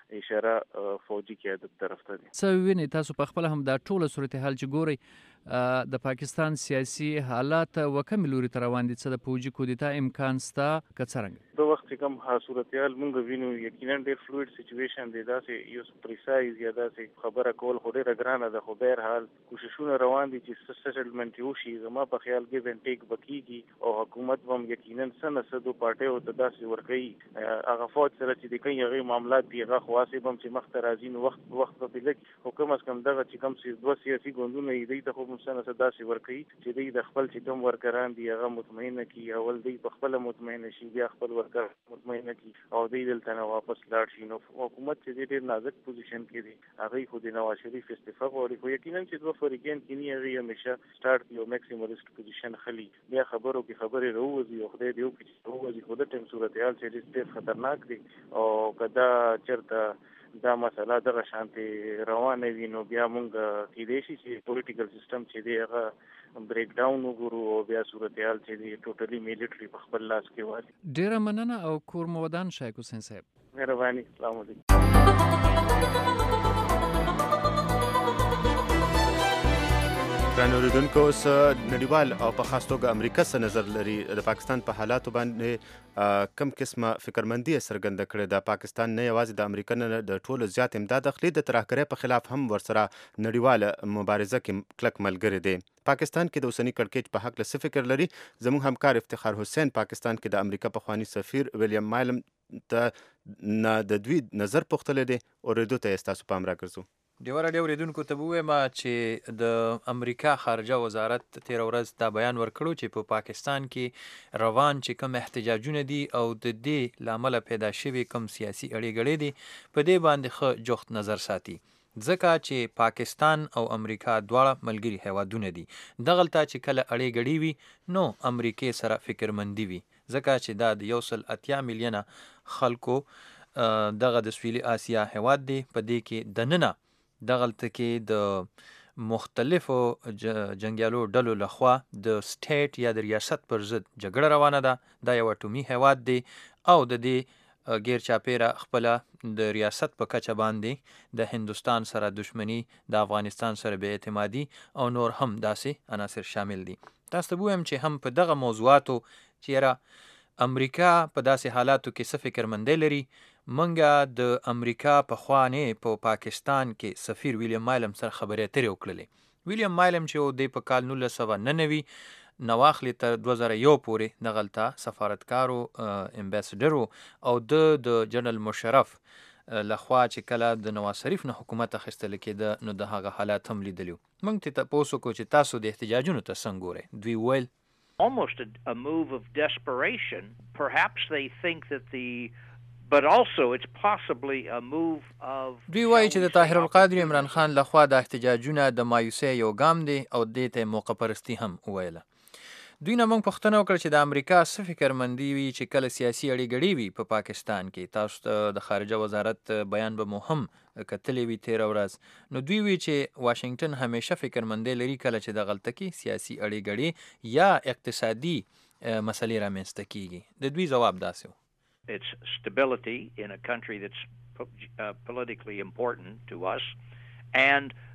[SPEAKER 14] اشاره فوجي قیادت طرف ته دي.
[SPEAKER 13] څه ویني تاسو په خپل هم دا ټوله صورتحال چې ګوري د پاکستان سیاسي حالات وکم لوري تر روان دي څه د فوجي کودتا امکان ستا کڅرنګ
[SPEAKER 14] د وخت کوم صورتحال مونږ وینو یقینا ډیر فلوئډ سچويشن دی دا چې یو پریسایز یا دا چې خبره کول خو ډیره ګرانه ده خو بهر حال کوششونه روان دي چې سټلمنټ یو شي زما په خیال کې وینټیک بکیږي او حکومت هم یقینا سن سدو پارټي او تداسي ورکړي هغه فوج سره چې د کوي هغه معاملات دی هغه خواصې هم چې مخ ته راځي نو وخت وخت په لګ حکومت کم دغه چې کم سي دوه سیاسي ګوندونه دی ته هم سن سداسي ورکړي چې دی د خپل چې کوم ورکران دی هغه مطمئنه کی اول دی په خپل مطمئنه شي بیا خپل ورکر مطمئنه کی او دی دلته نه واپس لاړ شي نو حکومت چې ډېر نازک پوزیشن کې دی هغه خو د نواز شریف استعفا غواړي خو یقینا چې دوه فریقین کې نه هغه همیشه سٹارټ یو میکسیمالیست پوزیشن خلی بیا خبرو کې خبرې روزي او خدای دې او کې روزي خو د ټیم صورتحال چې ډېر خطرناک دی او کدا چرته دا مسله دغه شانتي روانه وي نو بیا مونږ کې دی چې پولیټیکل سیستم چې دی هغه بریک ډاون وګورو او بیا صورتحال چې دی ټوټلی میلیټری په خپل لاس کې وایي.
[SPEAKER 13] ډیره مننه او کور مو ودان شیخ حسین صاحب.
[SPEAKER 14] مهرباني. السلام علیکم.
[SPEAKER 9] ګران اوریدونکو اوس نړیوال او په خاص توګه امریکا څه نظر لري د پاکستان په حالاتو باندې کم قسمه فکرمندي څرګنده کړې ده. پاکستان نه یوازې د امریکا نه د ټولو زیات امداد اخلي د ترهګرۍ په خلاف هم ورسره نړیواله مبارزه کې کلک ملګری دی. پاکستان کې د اوسني کړکېچ په هکله څه فکر لري زموږ همکار افتخار حسین پاکستان کې د امریکا پخواني سفیر ویلیام مایلم ته نه د دوی نظر پوښتلی دی اورېدو ته یې ستاسو پام راګرځو.
[SPEAKER 2] ډیوره ډیو ریدونکو ته ووایم چې د امریکا خارجه وزارت تیر ورځ دا بیان ورکړو چې په پاکستان کې روان چې کوم احتجاجونه دي او د دې لامل پیدا شوی کوم سیاسي اړیګړې دي په دې باندې خو جوخت نظر ساتي ځکه چې پاکستان او امریکا دواړه ملګري هیوادونه دي دغلته چې کله اړیګړې وي نو امریکای سره فکرمندي وي ځکه چې دا د یو سل اتیا میلیونه خلکو دغه د سویلي آسیا هیواد دی په دې کې دننه دغلته کې د مختلفو جنگیالو ډلو لخوا د سټیټ یا د ریاست پر ضد جګړه روانه ده دا یو اټومي هیواد دی او د دې غیر چاپیره خپل د ریاست په کچه باندې د هندستان سره دشمنی د افغانستان سره بې اعتمادي او نور هم داسې عناصر شامل دي. تاسو ته وایم چې هم په دغه موضوعاتو چې امریکا په داسې حالاتو کې څه فکرمندي لري منګه د امریکا په خوانې په پا پاکستان کې سفیر ویلیام مایلم سره خبرې اترې وکړلې. ویلیام مایلم چې د په کال نولس سوه ننوي نواخلې تر دوه زره یو پورې دغلته سفارتکارو امبیسډرو او د د جنرال مشرف لخوا چې کله د نواز شریف نه حکومت اخیستل کېده نو د هغه حالات هم لیدلو. موږ ته تاسو کو چې تاسو د احتجاجونو ته څنګه ګورئ. دوی ویل
[SPEAKER 15] almost a, a move of desperation. Perhaps they think that the but also it's possibly a move of
[SPEAKER 2] دوی وایي چې د طاهر القادری عمران خان لخوا د احتجاجونه د مایوسۍ یو ګام دی او دې ته موقع پرستی هم ویله. دوی نه موږ پوښتنه وکړه چې د امریکا څه فکرمندي وي چې کله سیاسي اړیګړې وي په پاکستان کې. تاسو ته د خارجه وزارت بیان به مو هم کتلې وي تېره ورځ نو دوی وی چې واشنگټن همیشه فکرمندي لري کله چې د غلطه کې سیاسي اړیګړې یا اقتصادي مسلې رامنځته کیږي. د دوی ځواب داسې و
[SPEAKER 15] It's stability in a country that's uh, politically important to us and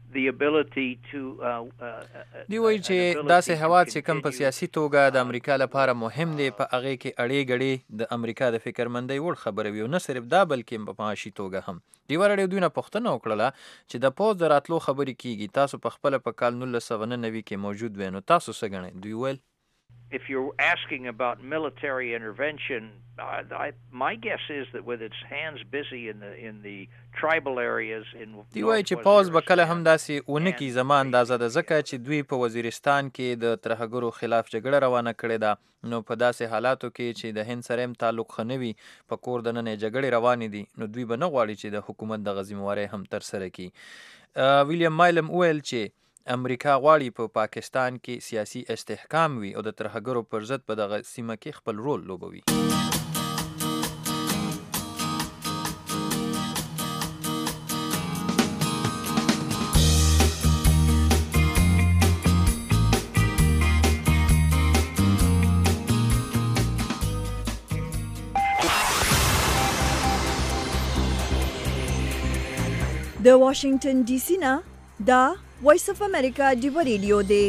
[SPEAKER 15] the ability to
[SPEAKER 2] دی وایي چې داسې هواد چې کم په سیاسي توګه د امریکا لپاره مهم دی په هغې کې اړې ګړې د امریکا د فکرمندۍ وړ خبره وي او نه صرف دا بلکې په معاشي توګه هم. ډیوه راډیو دوی نه پوښتنه وکړله چې د پوځ د راتلو خبرې کیږي، تاسو په خپله په کال نولس سوه نهه نوي کې موجود وئ، نو تاسو څه ګڼئ؟ دوی ویل
[SPEAKER 15] if you're asking about military intervention, uh, I, my guess is that with its hands busy in the in the tribal areas in
[SPEAKER 2] دی وایي چې پوځ به کله هم داسې ونه کړي، زما اندازه ده ځکه چې دوی په وزیرستان کې د ترهګرو خلاف جګړه روانه کړې ده، نو په داسې حالاتو کې چې د هند سره هم تعلق ښه نه وي، په کور دننه یې جګړې روانې دي، نو دوی به نه غواړي چې د حکومت دغه ذمهواری هم ترسره کړي. ویلیام مایلم وویل چې امریکا غواړي په پا پاکستان کې سیاسي استحکام وي او د ترهګرو پر ضد په دغه سیمه کې خپل رول لوبوي.
[SPEAKER 1] د واشنگټن ډي سي نه دا وایس اف امریکا ډیو ریډیو دی.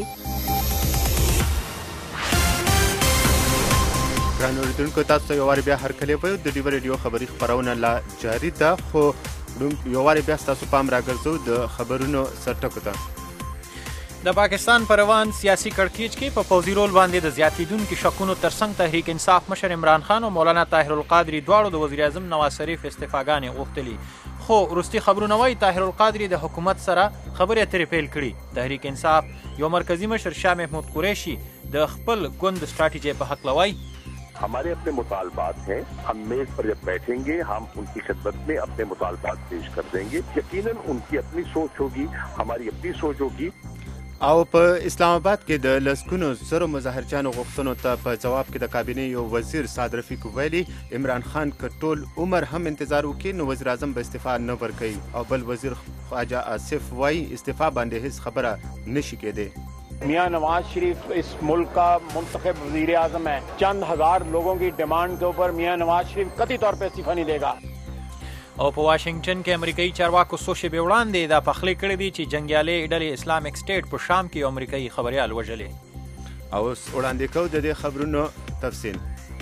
[SPEAKER 9] ګرانو اوریدونکو، تاسو ته یو وارې بیا هرکلی وایو. د ډیو ریډیو خبري خپرونه لا جاري ده، خو یو وارې بیا ستاسو پام راګرځو د خبرونو سرټکو ته.
[SPEAKER 2] د پاکستان په روان سیاسي کړکېچ کې په پوځي رول باندې د زیاتېدونکو شکونو ترڅنګ تحریک انصاف مشر عمران خان او مولانا طاهر القادري دواړو د وزیر اعظم نواز شریف استعفاګانې غوښتلي، خو وروستي خبرونه وایي طاهر القادري د حکومت سره خبرې اترې پیل کړي. تحریک انصاف یو مرکزی مشر شاه محمود قریشي د خپل ګوند سټراټیجي په هکله وایي
[SPEAKER 16] हमारे अपने मुतालबात हैं, हम मेज पर जब बैठेंगे हम उनकी खिदमत में अपने मुतालबात पेश कर देंगे. यकीनन उनकी अपनी सोच होगी, हमारी अपनी सोच होगी.
[SPEAKER 9] او په اسلام آباد کې د لسګونو زرو مظاهرچیانو غوښتنو ته په جواب کې د کابینې یو وزیر سعد رفیق ویلي عمران خان که ټول عمر هم انتظار وکړي نو وزیر اعظم به استعفا نه ورکوي، او بل وزیر خواجه آصف وایي استعفا باندې هیڅ خبره نشي کېدی.
[SPEAKER 5] मियां नवाज शरीफ इस मुल्क का मुंतखब वजीर आजम है. चंद हजार लोगों की डिमांड के ऊपर मियां नवाज शरीफ कतई तौर पर इस्तीफा नहीं देगा.
[SPEAKER 2] او په واشنگټن کې امریکایي چارواکو څو شېبې وړاندې دا پخلی کړی دی چې جنګیالې ډلې اسلامک سټیټ په شام کې یو امریکایي خبریال وژلی.
[SPEAKER 9] او اوس وړاندې کوو د دې خبرونو تفصیل.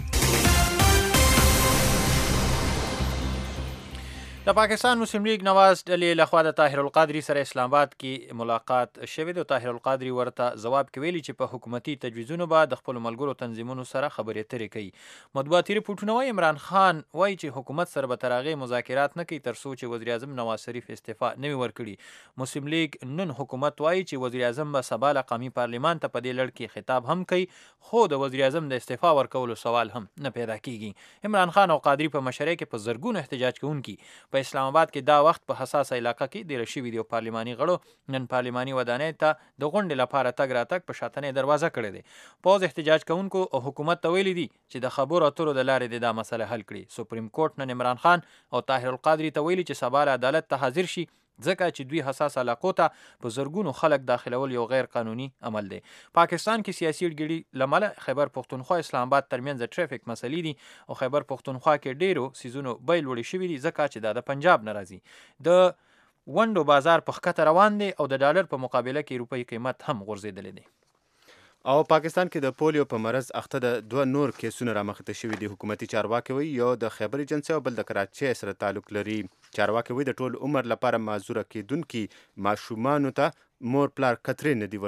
[SPEAKER 2] د پاکستان مسلم لیگ نواز ډلې لخوا د طاهر القادري سره اسلام آباد کې ملاقات شوې ده. طاهر القادري ورته ځواب کې ویلي چې په حکومتي تجویزونو به د خپلو ملګرو تنظیمونو سره خبرې اترې کوي. مطبوعاتي رپورټونه وایي عمران خان وایي چې حکومت سره به تر هغې مذاکرات نه کوي تر څو چې وزیر اعظم نواز شریف استعفا نه وي ورکړي. مسلم لیگ نن حکومت وایي چې وزیر اعظم به سبا له قومي پارلیمان ته په دې لړ کې خطاب هم کوي، خو د وزیر اعظم د استعفا ورکولو سوال هم نه پیدا کیږي. عمران خان او قادري په مشرۍ کې په زرګونو احتجاج کوونکي په اسلام آباد کې دا وخت په حساسه علاقه کې ډېر شوي دي او پارلماني غړو نن پارلماني ودانۍ ته د غونډې لپاره تګ راتګ په شاتنۍ دروازه کړې دی. پوځ احتجاج کوونکو او حکومت ته ویلي دي چې د خبرو اترو د لارې د دا مسله حل کړي. سپریم کورټ نن عمران خان او طاهر القادري ته ویلي چې سبا له عدالت ته حاضر شي ځکه چې دوی حساس علاقو ته په زرګونو خلک داخلول یو غیر قانوني عمل دی. پاکستان کې سیاسي اړګړي لمله خیبر پښتونخوا اسلام آباد ترمنځ ټریفیک مسلې دي او خیبر پښتونخوا کې ډیرو سیزونو بیل وړي شوي دي ځکه چې دا د پنجاب نه راځي. د ونډو بازار په ښکته روان دی او د ډالر په مقابله کې روپۍ قیمت هم غورځېدلی دی.
[SPEAKER 9] او پاکستان کې د پولیو په مرض اخته د دوه نور کیسونه رامخته شوي دي. حکومتي چارواکي وایي یو د خیبر ایجنسۍ او بل د کراچۍ سره تعلق لري. چارواکي وایي د ټول عمر لپاره معذوره کیدونکي ماشومانو ته مور پلار کترې نه دي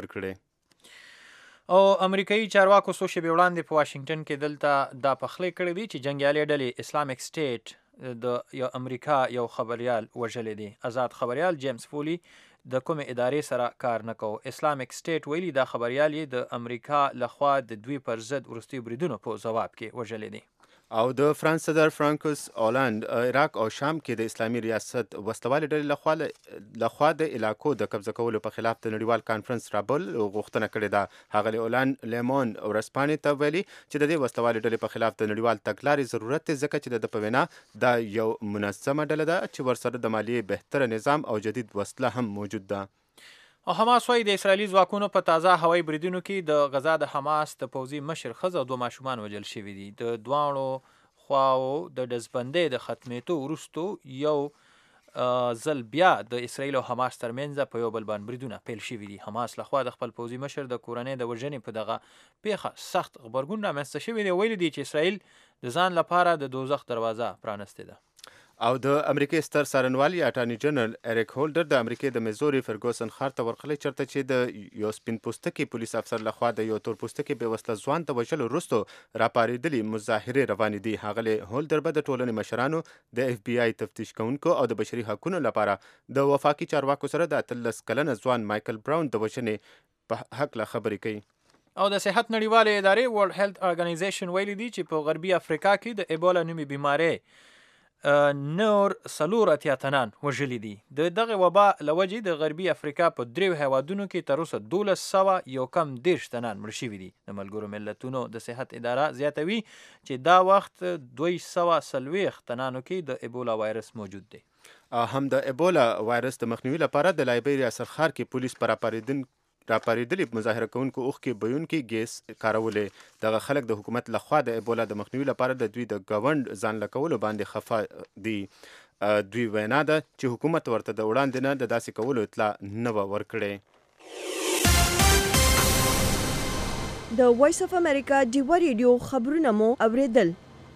[SPEAKER 9] ورکړي.
[SPEAKER 2] او امریکایي چارواکو څو شېبې وړاندې په واشنګټن کې دلته دا پخلی کړی دی چې جنګیالې ډلې اسلامک سټیټ د یو امریکا یو خبریال وژلی دی. آزاد خبریال جیمز فولي د کومې ادارې سره کار نه کوو. اسلامک سټیټ ویلي دا خبریال یې د امریکا لخوا د دوی پر ضد وروستي بریدونو په ځواب کې وژلی دی.
[SPEAKER 9] او د فرانس صدر فرانکوس هولند عراق او شام کې د اسلامي ریاست وسلوالې ډلې لخوا لخوا د علاقو د قبضه کولو په خلاف د نړیوال کانفرنس رابل غوښتنه کړې ده. ښاغلي هولند لیمون ورځپاڼې ته ویلي چې د دې وسلوالې ډلې په خلاف د نړیوال تګلارې ضرورت دی ځکه چې د ده په وینا دا یو منظمه ډله ده چې ورسره د مالیې بهتره نظام او جدید وسله هم موجود ده.
[SPEAKER 2] او حماس وایي د اسرائیلي ځواکونو په تازه هوایي بریدونو کې د غزا د حماس د پوځي مشر ښځه او دوه ماشومان وژل شوي دي. د دواړو خواو د ډزبندۍ د ختمېدو وروستو یو ځل بیا د اسرائیل او حماس ترمنځ په یو بل باندې بریدونه پیل شوي دي. حماس لخوا د خپل پوځي مشر د کورنۍ د وژنې په دغه پیښه سخت غبرګون رامنځته شوی دی. ویلي دي چې اسرائیل د ځان لپاره د دوزخ دروازه پرانستې ده.
[SPEAKER 9] او د امریکای ستر څارنوالي اټارنی جنرال اریک هولډر د امریکای د میزوري فرګوسن ښار ته ورغلی چرته چې د یو سپین پوستکي پولیس افسر لخوا د یو تور پوستکي بې وسله ځوان ته وژلو وروسته راپارېدلي مظاهرې روانې دي. ښاغلی هولډر به د ټولنې مشرانو، د اف بي آی تفتیش کوونکو او د بشري حقونو لپاره د وفاقي چارواکو سره د اتلس کلنه ځوان مایکل براون د وژنې په هکله خبرې کوي.
[SPEAKER 2] او د صحت نړیوالې ادارې ورلد هیلث ارګنایزیشن ویلي دي چې په غربي افریقا کې د ایبولا نومي بیمارۍ نور څلور اتیا تنان وژلي دي. د دغه وبا له وجې د غربي افریقا په دریو هیوادونو کې تر اوسه دولس سوه یو کم دېرش تنان مړه شوي دي. د ملګرو ملتونو د صحت اداره زیاتوي چې دا وخت دوی سوه څلوېښت تنانو کې د ایبولا وایرس موجود دی.
[SPEAKER 9] هم د ایبولا وایرس د مخنیوي لپاره د لایبیریا سرخار کې پولیس پر راپارېدن راپارېدلي مظاهره کوونکو اوښکې بهیونکي ګیس کارولې. دغه خلک د حکومت لخوا د ایبولا د مخنیوي لپاره د دوی د ګاونډ ځان له کولو باندې خفه دي. دوی وینا ده چې حکومت ورته د وړاندې نه د داسې کولو اطلاع نه وه ورکړې.
[SPEAKER 1] د وایس اف امریکا ډیوه ریډیو خبرونه مو اوریدل.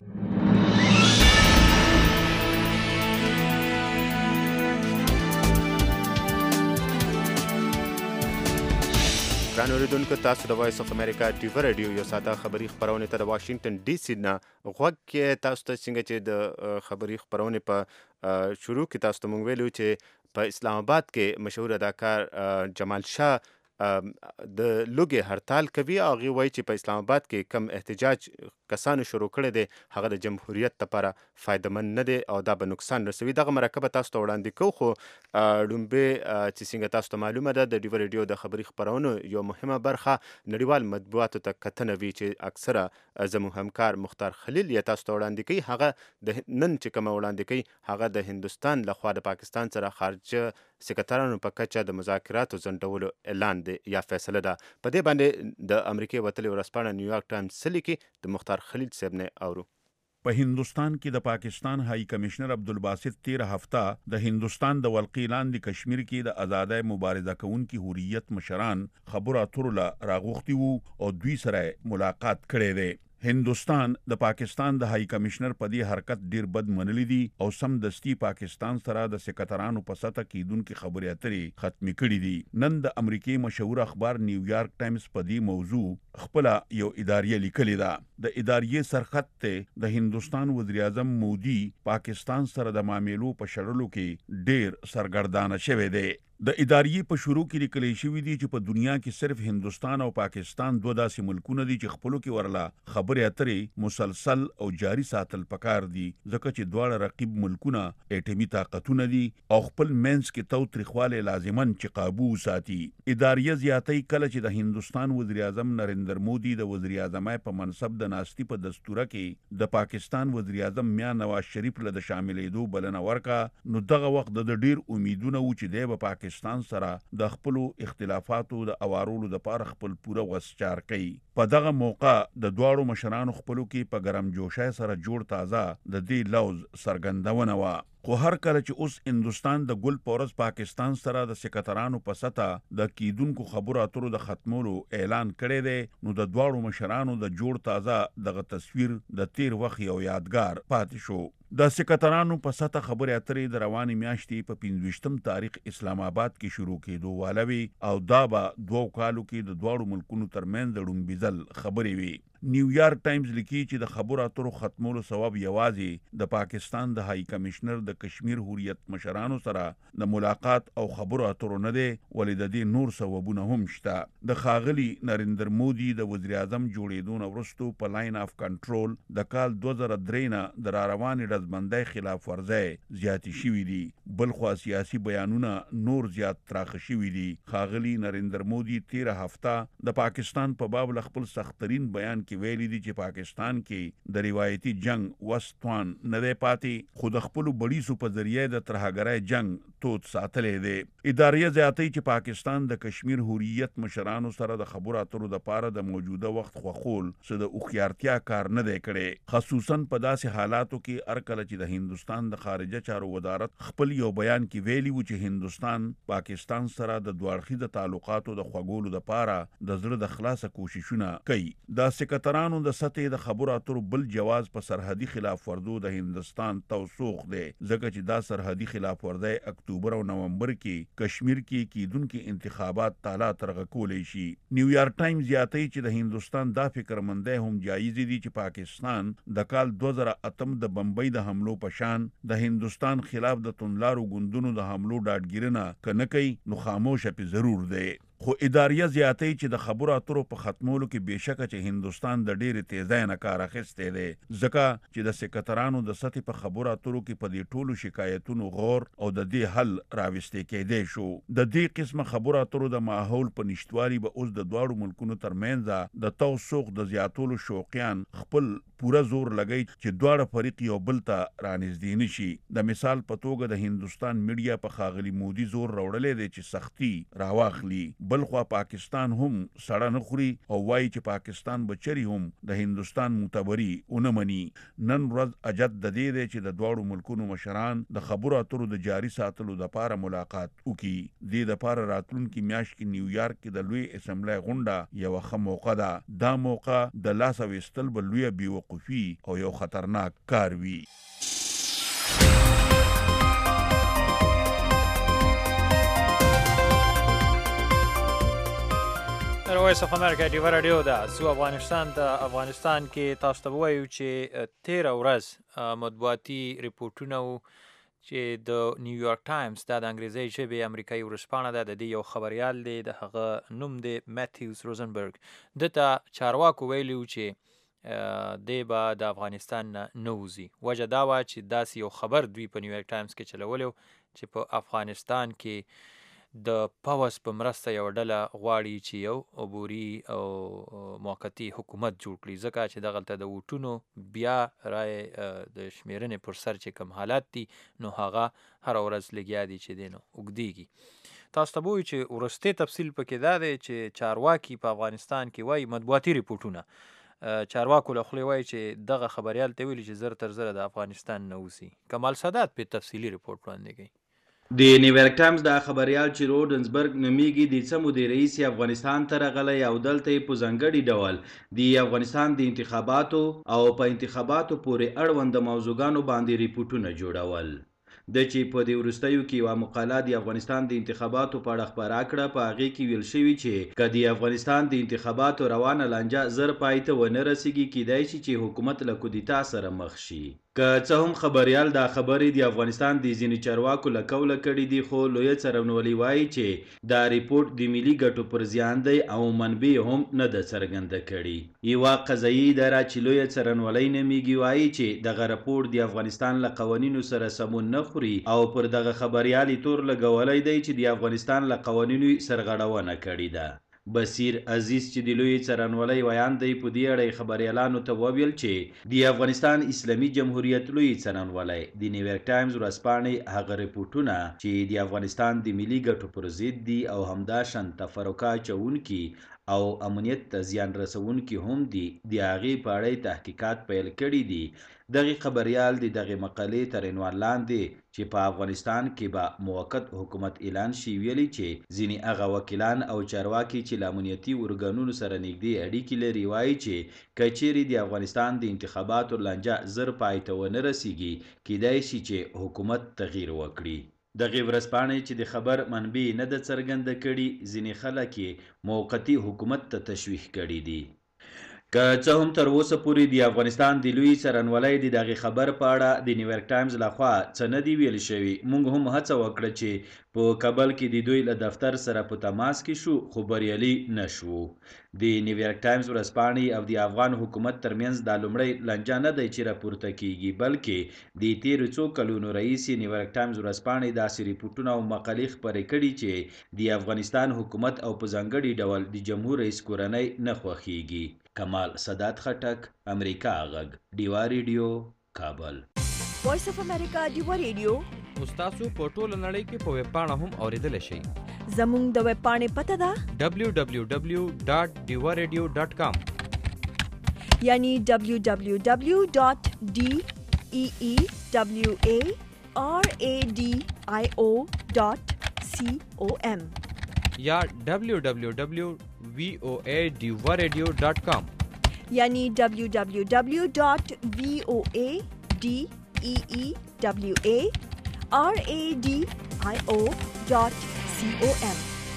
[SPEAKER 9] ګران اوریدونکو، تاسو د وایس اف امریکا ډیوه ریډیو یو ساده خبري خپرونې ته د واشنگټن ډي سي نه غوږ کې تاسو ته څنګه چې د خبري خپرونې په شروع کې تاسو ته مونږ ویلو چې په اسلام آباد کې مشهور اداکار جمال شاه د لوګي هړتال کوي. هغه وایي چې په اسلام آباد کې کم احتجاج کسانو شروع کړی دی هغه د جمهوریت لپاره فایدهمند نه دی او دا به نقصان رسوي. دغه مرکبه تاسو ته وړاندې کوو، خو ډومبې چې څنګه تاسو ته معلومه ده د ډیوه ریډیو د خبري خپرونو یو مهمه برخه نړیوال مطبوعاتو ته کتنه وي چې اکثره زموږ همکار مختار خلیل یې تاسو ته وړاندې کوي. هغه د نن چې کومه وړاندې کوي هغه د هندوستان لخوا د پاکستان سره خارجه سکرترانو په کچه د مذاکراتو ځنډولو اعلان دی یا فیصله ده. په دې باندې د امریکای وتلې ورځپاڼه نیویارک ټایمز څه لیکي د مختار خلیل صاحب نه اورو.
[SPEAKER 17] په هندوستان کې د پاکستان هائی کمشنر عبدالباسط تیر هفته د هندوستان د ولقي لاندې کشمیر کې د آزادۍ مبارزه کوونکي حریت مشران خبرو اترو له راغوښتي وو او دوی سره ملاقات کړی دی. هندوستان د پاکستان د هائی کمشنر په دې حرکت ډیر بد منلی دي او سم دستی پاکستان سره د سکرترانو په سطح کېدونکې خبرې اترې ختمې کړې دي. نن د امریکای مشهور اخبار نیویارک ټایمز په دې موضوع خپل یو اداریه لیکلې ده. د اداریې سرخط ته د هندوستان وزیر اعظم مودي پاکستان سره د معاملو په شړلو کې ډیر سرګردانه شوی دی. د اداریې په شروع کې لیکل شوی دی چې په دنیا کې صرف هندوستان او پاکستان دوه داسې ملکونه دي چې خپلو کې ورله خبرې اترې مسلسل او جاری ساتل پکار دي، ځکه چې دواړه رقیب ملکونه اټومي طاقتونه دي او خپل منځ کې توتریخواله لازمن چې قابو ساتي. اداریې زیاتې کله چې د هندوستان وزیر اعظم نریندر مودي د وزیر اعظمۍ په منصب د ناستی په دستوره کې د پاکستان وزیر اعظم میا نواز شریف له د شاملېدو بلنه ورکا، نو دغه وخت د ډیر امیدونه و چې دی به پاکستان پاکستان سره د خپل اختلافاتو د اوارولو د پاره خپل پوره وسچار کوي. په دغه موقع د دواړو مشرانو خپلو کې په ګرم جوشای سره جوړ تازه د دې لوز سرګندونه و. خو هر کله چې اوس هندوستان د ګل پورس پاکستان سره د سکرترانو په سطح د کیدونکو خبرو اترو د ختمولو اعلان کړی دی، نو د دواړو مشرانو د جوړ تازه دغه تصویر د تیر وخت یو یادګار پاتې شو. د سکرترانو په سطح خبرې اترې د روانې میاشتې په پنځویشتم تاریخ اسلام آباد کې شروع کېدو والوي او دا به دوه کالو کې د دواړو ملکونو ترمنځ د ډومبي ځل خبرې وي. نیویارک ټایمز لیکي چې د خبرو اترو ختمولو سبب یوازې د پاکستان د هائی کمشنر د کشمیر حریت مشرانو سره د ملاقات او خبرو اترو نه دی، ولې د دې نور سببونه هم شته. د ښاغلي نریندر مودي د وزیر اعظم جوړېدو نه وروسته په لاین اف کنټرول د کال دوه زره درې نه د راروانې ډزبندۍ خلاف ورزۍ زیاتې شوي دي. بلخوا سیاسي بیانونه نور زیات تراخه شوي دي. ښاغلي نریندر مودي تیره هفته د پاکستان په باب له خپل سخترین بیان کې ویلي دي چې پاکستان کې د روایتي جنگ وستوان نه دی پاتې، خو د خپلو بړیسو په ذریعه د ترهګرۍ جنگ تود ساتلی دی. ادارې زیاتوي چې پاکستان د کشمیر حریت مشرانو سره د خبرو اترو دپاره د موجوده وخت خوښول څه د هوښیارتیا کار نه دی کړی، خصوصا په داسې حالاتو کې هر کله چې د هندستان د خارجه چارو وزارت خپل یو بیان کې ویلي و چې هندستان پاکستان سره د دوړخیزه تعلقاتو د خوګولو لپاره د زړه د خلاصه کوششونه کوي. د سکترانو د سطحې د خبرو اترو بل جواز په سرحدي خلاف ورزو د هندستان توسوخ دی ځکه چې دا سرحدي خلاف ورزي اکتوبر او نومبر کې کشمیر کې کیدونکو انتخابات تالا ترغه کولې شي. نیویارک ټایمز یاتي چې د هندستان دا فکرمندۍ هم جایز دي چې پاکستان د کال دوه زره اتم د بمبئی د حملو په شان د هندستان خلاف د توندلارو ګوندونو د حملو ډاډګیرنه کنه کوي نو خاموش په ضرور دی. خو اداریه زیاتې چې د خبرو اترو په ختمولو کې بهشکه چې هندستان د ډېرې تیزۍ نه کار اخیستی دی ځکه چې د سکترانو د سطحې په خبرو اترو کې په دې ټولو شکایتونو غور او د دې حل راوستې کېدی شو. د دې قسمه خبرو اترو د ماحول په نشتوالي به اوس د دواړو ملکونو ترمنځ د توسوق د زیاتولو شوقیان خپل پوره زور لګی چې دواړه فریق یو بل ته رانږدې نشي. د مثال په توګه د هندستان میډیا په ښاغلي مودي زور راوړلی دی چې سختي راواخلي. بلخوا پاکستان هم سړه نه خوري او وایي چې پاکستان بچري هم د هندستان معتبري ونه مني. نن ورځ اجد د دې دی چې د دواړو ملکونو مشران د خبرو اترو د جاري ساتلو لپاره ملاقات وکړي. دې لپاره راتلونکي میاشت کې نیویارک کې د لوی اسمبلی غونډه یوه ښه موقع ده. دا موقع د لاسه ویستل به لویه بېوقوفي او یو خطرناک کار وي.
[SPEAKER 2] وایس اف امریکا ډیوه راډیو ده. سو افغانستان د افغانستان کې تاسو ته وایو چې تیره ورځ مطبوعاتي ریپورټونه وو چې د نیویارک ټایمز دا د انګریزي ژبې امریکایي ورځپاڼه ده. د دې یو خبریال دی د هغه نوم دی میتیوز روزنبرګ. دته چارواکو ویلي وو چې دی به د افغانستان نه نه وځي. وجه دا وه چې داسې یو خبر دوی په نیویارک ټایمز کې چلولی و چې په افغانستان کې د پوځ په مرسته یو ډله غواړي چې یو عبوري او موقتي حکومت جوړ کړي ځکه چې دغلته د ووټونو بیا رای د شمیرنې پر سر چې کوم حالات دي نو هغه هره ورځ لګیا دي چې دی نو اوږدیږي. تاسو ته به وایو چې وروستی تفصیل پکې دا دی چې چارواکي په افغانستان کې وایي مطبوعاتي ریپورټونه چارواکو له خولې وایي چې دغه خبریال ته ویلي چې زر تر زره د افغانستان نه وځي. کمال سادات په تفصیلي ریپورټ وړاندې کوي.
[SPEAKER 18] د نیویارک ټایمز د خبریال چې روډنزبرګ نومیږي د څه مودې رئیس افغانستان ته راغلی او دلته په ځانګړي ډول د افغانستان د انتخاباتو او په انتخاباتو پورې اړوند موضوعګانو باندې ریپورټونه جوړول. د چې په دې وروستیو کې یوه مقاله د افغانستان د انتخاباتو په اړه خپره کړه. په هغې کې ویل شوي چې که د افغانستان د انتخاباتو روانه لانجه زر پای ته ونه رسیږي کیدای شي چې حکومت له کودتا سره مخ شي. که څه هم خبریال دا خبرې د افغانستان د ځینې چارواکو له قوله کړي دي خو لویه څرنولي وایي چې دا ریپورټ د ملي ګټو پر زیان دی او منبع هم نه ده څرګنده کړي. یوه قضایي اداره چې لویه څرنولۍ نومیږي وایي چې دغه راپور د افغانستان له قوانینو سره سمون نه خوري او پر دغه خبریال تور لګولی دی چې د افغانستان له قوانینو سرغړونه کړې ده. بصیر عزیز چې د لوی څرنولۍ ویان دی په دې اړه خبریالانو ته وویل چې د افغانستان اسلامي جمهوریت لوی څرنولی د نیویارک ټایمز ورځپاڼې هغه ریپورټونه چې د افغانستان د ملي ګټو پر ضد دي او همداشان تفرقه اچوونکي او امنیت ته زیان رسونکي هم دي د هغې په اړه تحقیقات پیل کړي دي. دغه خبریال د دغه مقالې تر عنوان لاندې چې په افغانستان کې به موقت حکومت اعلان شي ویلي چې ځینې هغه وکیلان او چارواکي چې له امنیتي ارګانونو سره نږدې اړیکې لري وایي چې که چیرې د افغانستان د انتخاباتو لانجه زر پای ته ونه رسیږي کیدای شي چې حکومت تغییر وکړي. دغه ورځپاڼې چې د خبر منبع نه ده څرګنده کړي ځینې خلک یې موقتي حکومت ته تشویق کړي دي. که څه هم تر اوسه پورې د افغانستان د لوی څرنولۍ د دغه خبر په اړه د نیویارک ټایمز لخوا څه نه دي ویل شوي. موږ هم هڅه وکړه چې په کابل کې د دوی له دفتر سره په تماس کې شو خو بریالي نه شو. د نیویارک ټایمز ورځپاڼې او د افغان حکومت ترمنځ دا لومړی لانجه نه دی چې راپورته کیږي بلکې د تیرو څو کلونو رئیس نیویارک ټایمز ورځپاڼې داسې ریپورټونه او مقالې خپرې کړي چې د افغانستان حکومت او په ځانګړي ډول د جمهور رئیس کورنۍ نه خوښیږي. کمال سادات خټک، امریکا غږ، ډیوا ریډیو، کابل.
[SPEAKER 1] وایس اف امریکا ډیوا ریډیو
[SPEAKER 19] تاسو په ټوله نړۍ کې په ویب پاڼه هم اوریدلی شئ.
[SPEAKER 1] زموږ د ویب پاڼې پته ده
[SPEAKER 19] دبلیو دبلیو دبلیو ډاټ ډیوا ریډیو ډاټ کام،
[SPEAKER 1] یعنی دبلیو دبلیو دبلیو ډاټ ډي E E W A R A D I O dot com
[SPEAKER 19] या W W W dot V O A Deewa radio dot com
[SPEAKER 1] यानी W W W dot V O A D E E W A R A D I O dot com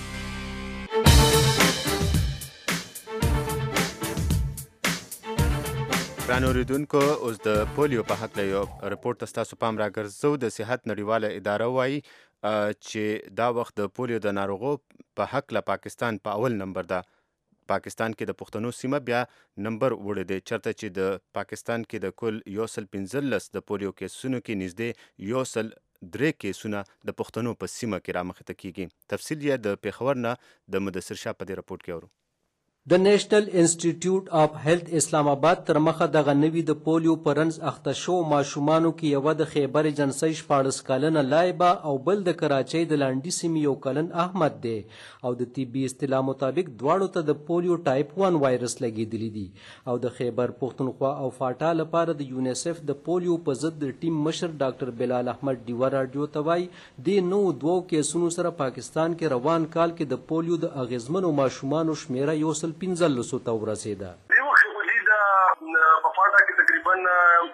[SPEAKER 9] ګرانو اوریدونکو اوس د پولیو په حق له یو رپورټ ته ستاسو پام راګرځو. د صحت نړیواله اداره وایي چې دا وخت د پولیو د ناروغو په حق له پاکستان په اول نمبر ده. پاکستان کې د پښتنو سیمه بیا نمبر وړی دی، چرته چې د پاکستان کې د کل یو سل پنځلس د پولیو کیسونو کې نږدې یو سل درې کیسونه د پښتنو په سیمه کې رامخته کیږي. تفصیل یې د پیښور نه د مدثر شاه په دې رپورټ کې اورو.
[SPEAKER 20] د نیشنل انسټیټیوټ اف هیلث اسلام آباد تر مخه دغه نوي د پولیو په رنځ اخته شو ماشومانو کې یوه د خیبر جنسۍ شپاړس کلنه لایبه او بل د کراچۍ د لانډي سیمې یو کلن احمد دی او د طبي اصطلاح مطابق دواړو ته د پولیو ټایپ ون وایرس لګېدلی دي او د خیبر پښتونخوا او فاټا لپاره د یونیسف د پولیو په ضد د ټیم مشر ډاکټر بلال احمد ډیوه راډیو ته وایي دې نوو دوو کیسونو سره پاکستان کې روان کال کې د پولیو د اغېزمنو ماشومانو شمیره یو سل پنځلسو ته ورسېده.
[SPEAKER 21] په فاټا کې تقریبا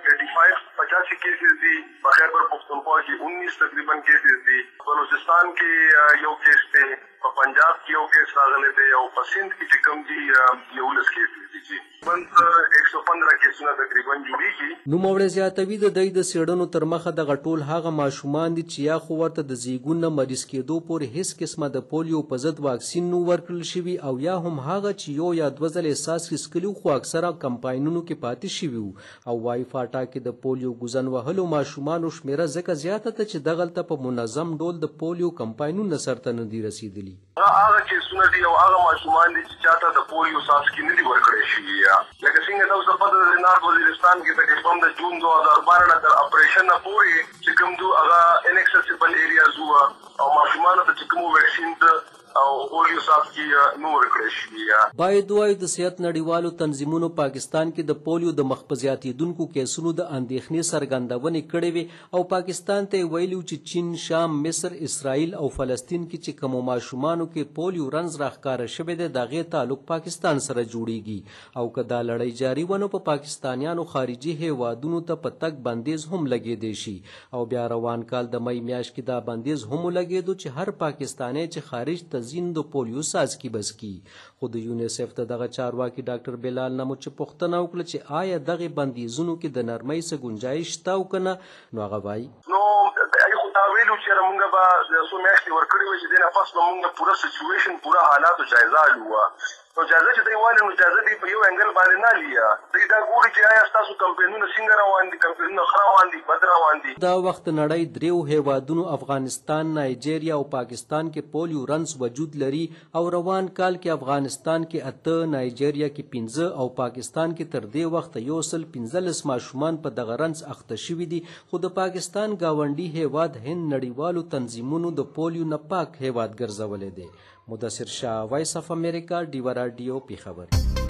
[SPEAKER 21] پچاسی کیسز دي، په خیبر پختونخوا کې انیس تقریبا کیسز دي، بلوچستان کې یو کیس دی، په پنجاب کې یو کیس راغلی دی او په سندھ کې چې کوم دي یولس کیسز دي چې بند ایک سو پندرہ کیسونه تقریبا جوړیږي.
[SPEAKER 20] نوموړی زیاتوي د دوی د څېړنو تر مخه دغه ټول هغه ماشومان دي چې یا خو ورته د زیږون نه مریض کېدو پورې هیڅ قسمه د پولیو په ضد واکسین نو ورکړل شوي او یا هم هغه چې یو یا دوه ځلې څاڅکي څښلي خو اکثره کمپاینونو کې پاتې شوي وو او وايي فاټا کې د پولیو ګوزن وهلو ماشومانو شمیره ځکه زیاته ده چې دغلته په منظم ډول د پولیو کمپاینونه سرته نه دي رسېدلي.
[SPEAKER 21] هغه کیسونه دي او هغه ماشومان دي چې چاته د پولیو څاڅکي نه دي ورکړی شوي. لکه څنګه تاسو په پته ده نارت وزیرستان کې تقریبا د جون دو هزار بارہ نه تر اپریشن نه پورې چې کوم دو هغه انیکسیبل ایریاز وو او ماشومانو ته چې کوم ویکسین او پولیو څاڅکي نه ورکړی شوي.
[SPEAKER 20] باید ووایو د صحت نړیوالو تنظیمونو پاکستان کې د پولیو د مخ په زیاتېدونکو کیسونو د اندېښنې څرګندونې کړې وې او پاکستان ته یې ویلي چې چین، شام، مصر، اسرائیل او فلسطین کې چې کومو ماشومانو کې پولیو رنځ راښکاره شوی دی د هغې تعلق پاکستان سره جوړیږي او که دا لړۍ جاري ونه په پاکستانیانو خارجي هیوادونو ته په تګ بندیز هم لګېدی شي او بیا روان کال د مۍ میاشت کې دا بندیز هم ولګېدو چې هر پاکستانی چې خارج ته ځین د پولیو څاڅکي بس کی. خو د یونیسف ته دغه چارواکي ډاکټر بلال نه مو چې پوښتنه وکړه چې آیا دغې بندیزونو کې د نرمۍ څه گنجایش شته او که نه، نو هغه وایي
[SPEAKER 21] نو هغې خو تا ویلو چې موږ به څو میاشتې ورکړې وې چې دې نه پس به موږ پوره سچویشن پوره حالاتو جایزه اړو. نو جایزه چې دوی وایي نو جایزه دوی په یو انګل باندې نه لي، دوی دا ګوري چې آیا ستاسو کمپینونه څنګه روان دي، کمپینونه ښه روان دي بد روان دي.
[SPEAKER 20] دا وخت نړۍ دریو هیوادونو افغانستان، نایجیریا او پاکستان کې پولیو رنځ وجود لري او روان کال کې افغانستان کې اته، نایجیریا کې پنځه او پاکستان کې تر دې وخته یو سل پنځلس ماشومان په دغه رنځ اخته شوي دي. خو د پاکستان ګاونډي هیواد هند نړیوالو تنظیمونو د پولیو نه پاک هیواد ګرځولی دی. مدثر شاه، وایس اف امریکا، ډیوه راډیو، پیښور.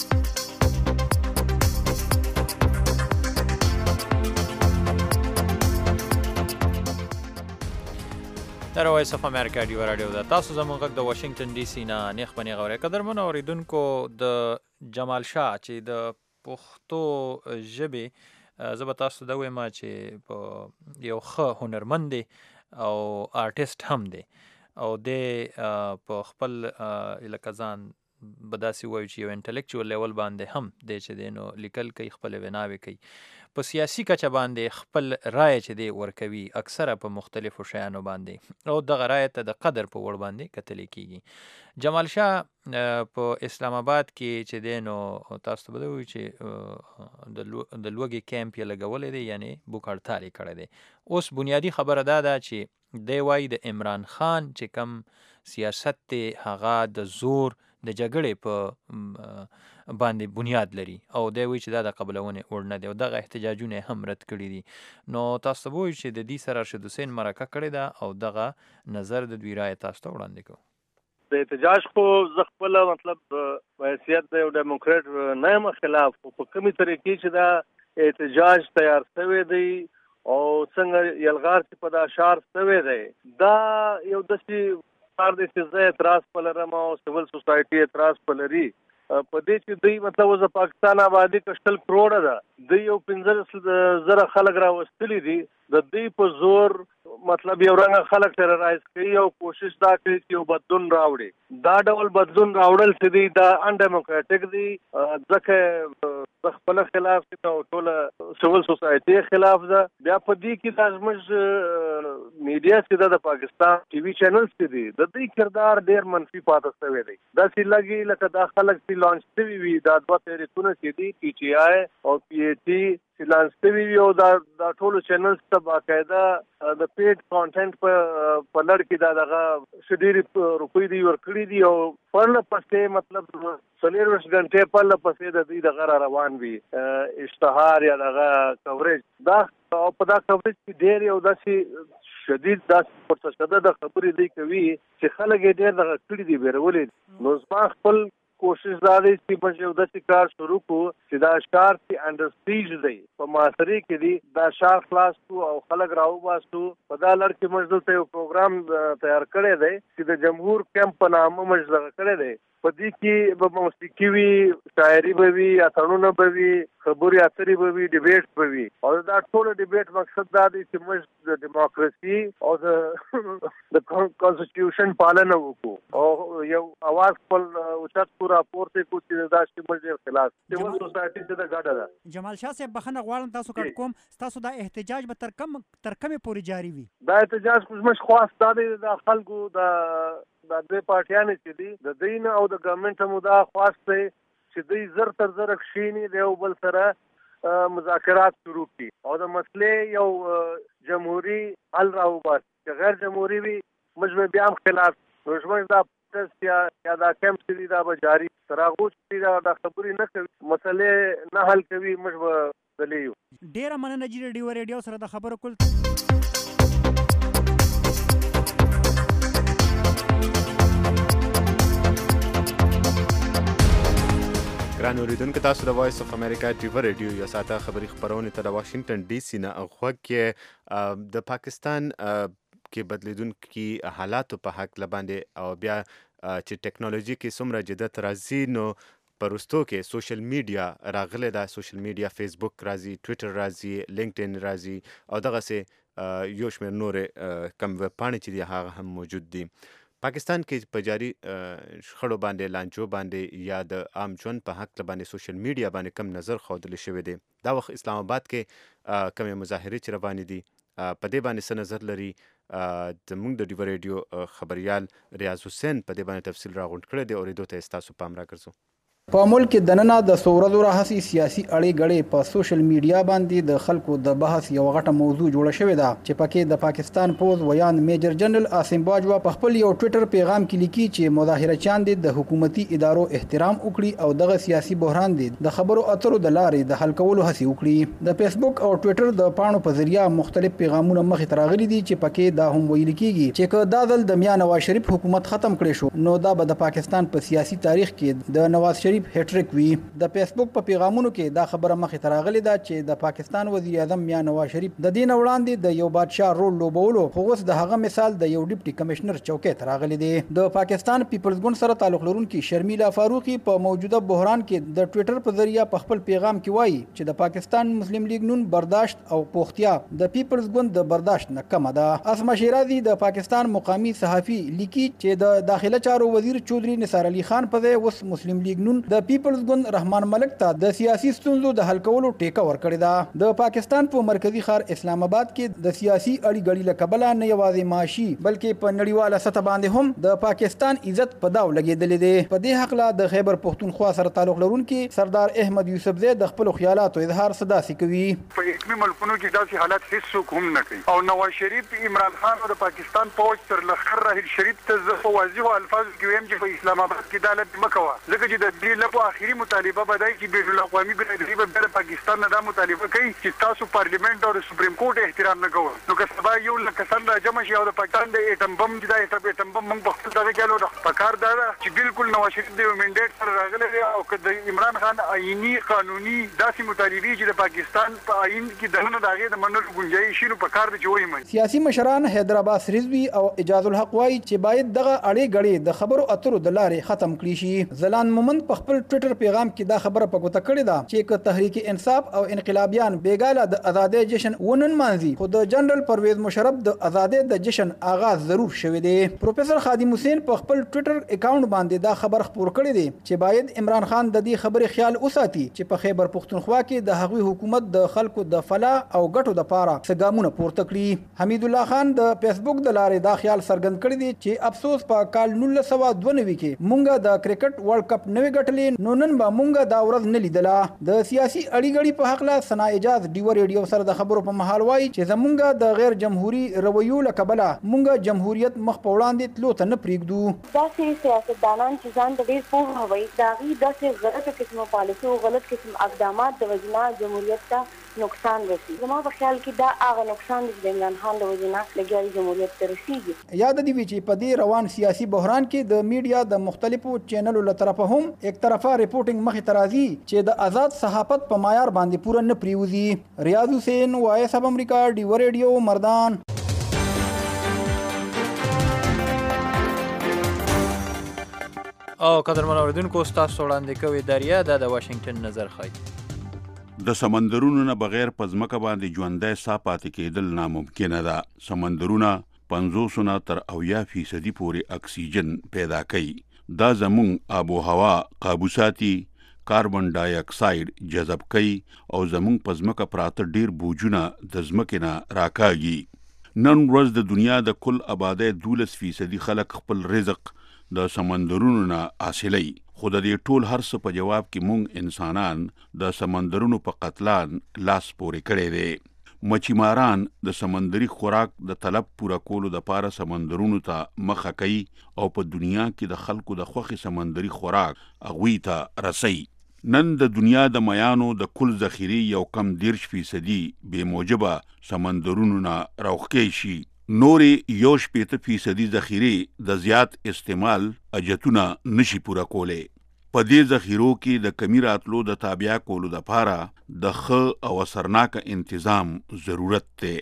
[SPEAKER 2] دا وایس اف امریکا ډیوه راډیو ده. تاسو زموږ غږ د واشنگټن ډي سي نه نیخ په نیغ اورئ. قدرمنو اوریدونکو، د جمال شاه چې د پښتو ژبې زه به تاسو ته ووایم چې په یو ښه هنرمند دی او آرټسټ هم دی او د په خپل لکه ځان به داسې وایو چې یو انټلیکچوال لیول باندې هم دی چې دی نو لیکل کوي، خپلې ویناوې کوي، په سیاسي کچه باندې خپل رایه چې دی ورکوي اکثره په مختلفو شیانو باندې او دغه رایه ته د قدر په وړ باندې کتلی کیږي. جمال شاه په اسلام آباد کې چې دی نو تاسو ته به وایو چې د لوږې کیمپ یې لګولی دی، یعنی بوک هړتال یې کړی دی. اوس بنیادي خبره دا ده چې دی وایي د عمران خان چې کم سیاست دی هغه د زور د جګړې په باندې بنیاد لري او دی وایي چې دا د قبلونې وړ نه دی او دغه احتجاجونه یې هم رد کړي دي. نو تاسو ته به وایو چې د دې سره ارشد حسین مرکه کړې ده او دغه نظر د دوی رایه تاسو ته وړاندې کوو.
[SPEAKER 22] د احتجاج خو زه خپله مطلب په حیثیت د یو ډیموکریټ نه یم خلاف، خو په کومې طریقې چې دا احتجاج تیار شوی دی او څنګه یلغار چې په دا اشعار سوی دی دا یو داسې کار دی چې زه اعتراض په لرم او سیول سوسایټي اعتراض په لري په دې چې دوی مطلب اوس د پاکستان آبادي کشتل کروڑه ده دوی یو پنځه زره خلک راوستلي دي د دوی په زور مطلب یو رنګ خلک ټیررایز کوي او کوشش دا کوي چې یو بدلون راوړي دا ډول بدلون راوړل چې دی دا ان ډیموکراټک دی ځکه خپل خلاف دي او ټول سیول سوسایټي خلاف ده بیا په دې کې د زموږ میډیا چې د پاکستان ټي وي چینلز چې دي د دې کردار ډیر منفي پاتې شوی دی دا چې لګي لکه دا خلک چې لانچ شوي وي دا دوه تاریخونه چې دي پی ټي آی او پی ای ټي چې لانچ شوي وي او دا دا ټول چینلز ته باقاعده د پیډ کانټینټ په په لړ کې دا دغه شډيري روپۍ دی ورکړي دي او پرله پسې مطلب څلور ویشت غنټې پرله پسې د دې دغه روان وي اشتهار یا دغه کوریج دا او په دا کوریج کې ډېر یو داسې شدید داسې پرڅه د خبرې دی کوي چې خلک یې ډېر دغه کړي دي بیرولې نو زما خپل کوشش دا دی چې موږ یو داسې کار شروع کړو چې دا اشعار چې انډر سیج دی په معاصرې کې دی دا اشعار خلاص کړو او خلک راوباسو په دا لړ کې موږ دلته یو پروګرام تیار کړی دی چې د جمهور کیمپ په نامه موږ دغه کړی دی په دې کې به موسیقي وي شاعري به وي اتڼونه به وي خبرې اترې به وي ډیبیټ به وي او دا ټول ډیبیټ مقصد دا دی چې موږ د ډیموکراسي او د د کانسټیټیوشن پالنه وکړو او یو اواز خپل اوچت پورا پورته کو چې دا چې موږ خلاص سیول سوسایټي څخه دا ګډه ده
[SPEAKER 7] جمال شاه صاحب بخنه غواړم تاسو کټ کوم تاسو دا احتجاج به تر کم تر کومه پورې جاری وي
[SPEAKER 22] دا احتجاج کوم خواست دا دی د خلکو د دا دوی پارټیانې چې دي د دین او د ګورنمنت هم دا خواست دی چې دوی زر تر زر کښیني د یو بل سره مذاکرات شروع کړي او د مسلې یو جمهوری حل راوباسي چې غیر جمهوری وي موږ به بیا هم خلاف موږ دا یا یا دا کیمپ چې دی دا به جاري تر هغو چې دا د خبرې نه کوي مسلې نه حل کوي موږ به دلی یو
[SPEAKER 7] ډېره مننه چې ریډیو ریډیو سره د خبرو کول
[SPEAKER 9] ګران اوریدونکو تاسو د وایس اف امریکا ټیوی ریډیو یا ساته خبری خبرونه ته د واشنگټن ډي سي نه غوږ کې د پاکستان کې بدلیدونکي حالاتو په حق لباندې او بیا چې ټیکنالوژي کې څومره جدت راځي نو پرستو کې سوشل میډیا راغله دا سوشل میډیا فیسبوک راځي ټوئیټر راځي لینکډین راځي او دغه سه یو شمېر نور کم ویب پاڼې چې دي هغه هم موجود دي پاکستان کې په جاري شخړو باندې لانجو باندې یا د عام ژوند په حق باندې سوشل میډیا باندې کم نظر ښودل شوی دی دا وخت اسلام آباد کې کم مظاهرې چې روانې دي په دې باندې څه نظر لري زموږ د ډیو ریډیو خبريال ریاض حسین په دې باندې تفصیل راغونډ کړی دی او ریډیو ته تاسو پام راکړئ
[SPEAKER 8] په ملک کې د ننه د سورزو راهسي سیاسي اړې غړې په سوشل میډیا باندې د خلکو د بحث یو غټه موضوع جوړه شوې ده چې پکې د پاکستان پوز ویان میجر جنرال عاصم باجوا په خپل یو ټوئیټر پیغام کې لیکي چې مظاهره چاند د حکومتي ادارو احترام وکړي او دغه سیاسي بحران دی د خبرو اترو د لارې د حل کولو هڅه وکړي د فیسبوک او ټوئیټر د پاڼو په ذریعہ مختلف پیغامونه مخې ته راغلي دي چې پکې دا هم ویل کیږي چې که دا دل د میا نواز شریف حکومت ختم کړي شو نو دا به د پاکستان په سیاسي تاریخ کې د نواز شریف هټریک وي د فیسبوک په پیغامونو کې دا خبره مخې ته راغلې ده چې د پاکستان وزیر اعظم میا نواز شریف د دین وړاندې د یو بادشاه رول لوبولو خو اوس د هغه مثال د یو ډیپټي کمشنر چوکۍ ته راغلی دی د پاکستان پیپلز ګوند سره تعلق لرونکي شرمیلا فاروقي په موجوده بحران کې د ټوئیټر په ذریعہ په خپل پیغام کې وایي چې د پاکستان مسلم لیگ نون برداشت او پوختیا د پیپلز ګوند د برداشت نه کم ده اسما شیرازي د پاکستان مقامی صحافي لیکي چې د داخله چارو وزیر چودري نثار علي خان په ځای اوس مسلم لیگ نون د پیپلز ګوند رحمان ملک ته د سیاسي ستونزو د حل کولو ټیکه ورکړې ده د پاکستان په مرکزی ښار اسلام آباد کې د سیاسي اړي غړي له کبله نه یوازې معاشي بلکې په نړیواله سطح باندې هم د پاکستان عزت په داو لګېدلې ده په دې حق لا د خیبر پښتونخوا سره تعلق لرونکي سردار احمد یوسف زی د خپل خیالاتو اظهار صداسي کوي
[SPEAKER 23] په اقلیمي ملکونو کې داسې حالات هیڅ هم نه کوي او نواز شریف عمران خان او د پاکستان فوج تر لخر راهیل شریف ته زه په واضح الفاظ کې وایم چې په اسلام آباد کې عدالت مکوه ځکه چې د چې لپاره اخیری مطالبه بدای چې بین الاقوامي برادري به د پاکستان نه دا مطالبه کوي چې تاسو پارلیمنت او سپریم کورټ احترام نه کوئ. نو که سبا یو لکه څنګه جمع شي او د پاکستان د اټم بم د اټم بم موږ په خپل دغه کېلو د پکار دا چې بالکل نواز شریف د منډیټ سره راغلی او که د عمران خان آئینی قانوني داسې مطالبه چې د پاکستان په آئین کې دنه دغه د منلو گنجائش شي نو پکار د جوړی من.
[SPEAKER 8] سیاسي مشران حیدرآباد رضوی او اجاز الحق وايي چې باید دغه اړې غړې د خبرو اترو د لارې ختم کړي شي. زلان مومند په خپل ټوئیټر پیغام کې دا خبره په ګوته کړې ده چې ک تحریک انصاف او انقلابیان بیګاله د آزادۍ جشن ونن مانځي خو د جنرال پرویز مشرف د آزادۍ د جشن آغاز ضرور شوی دی. پروفیسور خادم حسین په خپل ټوئیټر اکاونټ باندې دا خبر خپور کړی دی چې باید عمران خان د دې خبرې خیال وساتي چې په خیبر پختونخوا کې د هغوی حکومت د خلکو د فلاح او ګټو د پاره څګامونه پورته کړي. حمید الله خان د فیسبوک د لارې دا خیال څرګند کړی دی چې افسوس په کال نولس سوه دوه نوي کې مونږه د کرکټ ورلد کپ نوې ګټلې نو نن به مونږه دا ورځ نه لیدله. د سیاسي اړیګړي په حق له ثنا اجاز ډیو ریډیو سره د خبرو په مهال وایي چې زمونږه د غیر جمهوریت رویو له کبله مونږه جمهوریت مخ په وړاندې تلو ته نه پرېږدو.
[SPEAKER 3] داسې سیاستدانان چې ځان ته ډېر پوه وایي د هغې داسې غلطه قسمه پالیسي او غلط قسم اقدامات د وجې نه جمهوریت ته نقصان رسي. زما په خیال کې دا هغه نقصان دی چې د عمران خان د وجې نه لګیا جمهوریت ته رسیږي.
[SPEAKER 8] یاد دې وي چې په دې روان سیاسي بحران کې د میډیا د مختلفو چینلو له طرفه هم یک طرفه ریپورټینګ مخې ته راځي چې د آزاد صحافت په معیار باندې پوره نه پریوزي. ریاض حسین وایس اف امریکا ډیو ریډیو مردان.
[SPEAKER 2] او قدرمن اوریدونکو ستاسو وړاندې کوي دریا د واشنگټن نظر خای.
[SPEAKER 17] د سمندرونو نه بغیر په ځمکه باندې ژوندی ساه پاتې کېدل ناممکنه ده. سمندرونه پنځوس نه تر اویا فیصدي پورې اکسیجن پیدا کوي. دا زموږ آب و هوا قابو ساتي، کاربن ډای اکساید جذب کوي او زموږ په ځمکه پراته ډیر بوجونه د ځمکې نه راکاږي. نن ورځ د دنیا د کل آبادۍ دولس فیصدي خلک خپل رزق د سمندرونو نه حاصلوي. خو د دې ټول هر څه په جواب کې مونږ انسانان د سمندرونو په قتلان لاس پورې کړی دی. مچیماران د سمندري خوراک د طلب پوره کولو دپاره سمندرونو ته مخه کوي او په دنیا کې د خلکو د خوښې سمندري خوراک هغوی ته رسوي. نن د دنیا د میانو د کل ذخیرې یو کم دیرش فیصدي بې موجبه سمندرونو نه راوښکې شي. نورې یو شپېته فیصدي ذخیرې د زیات استعمال اجتونه نشي پوره کولی. په دې ذخیرو کې د کمی راتلو د تابع کولو دپاره د ښه او اثرناکه انتظام ضرورت دی.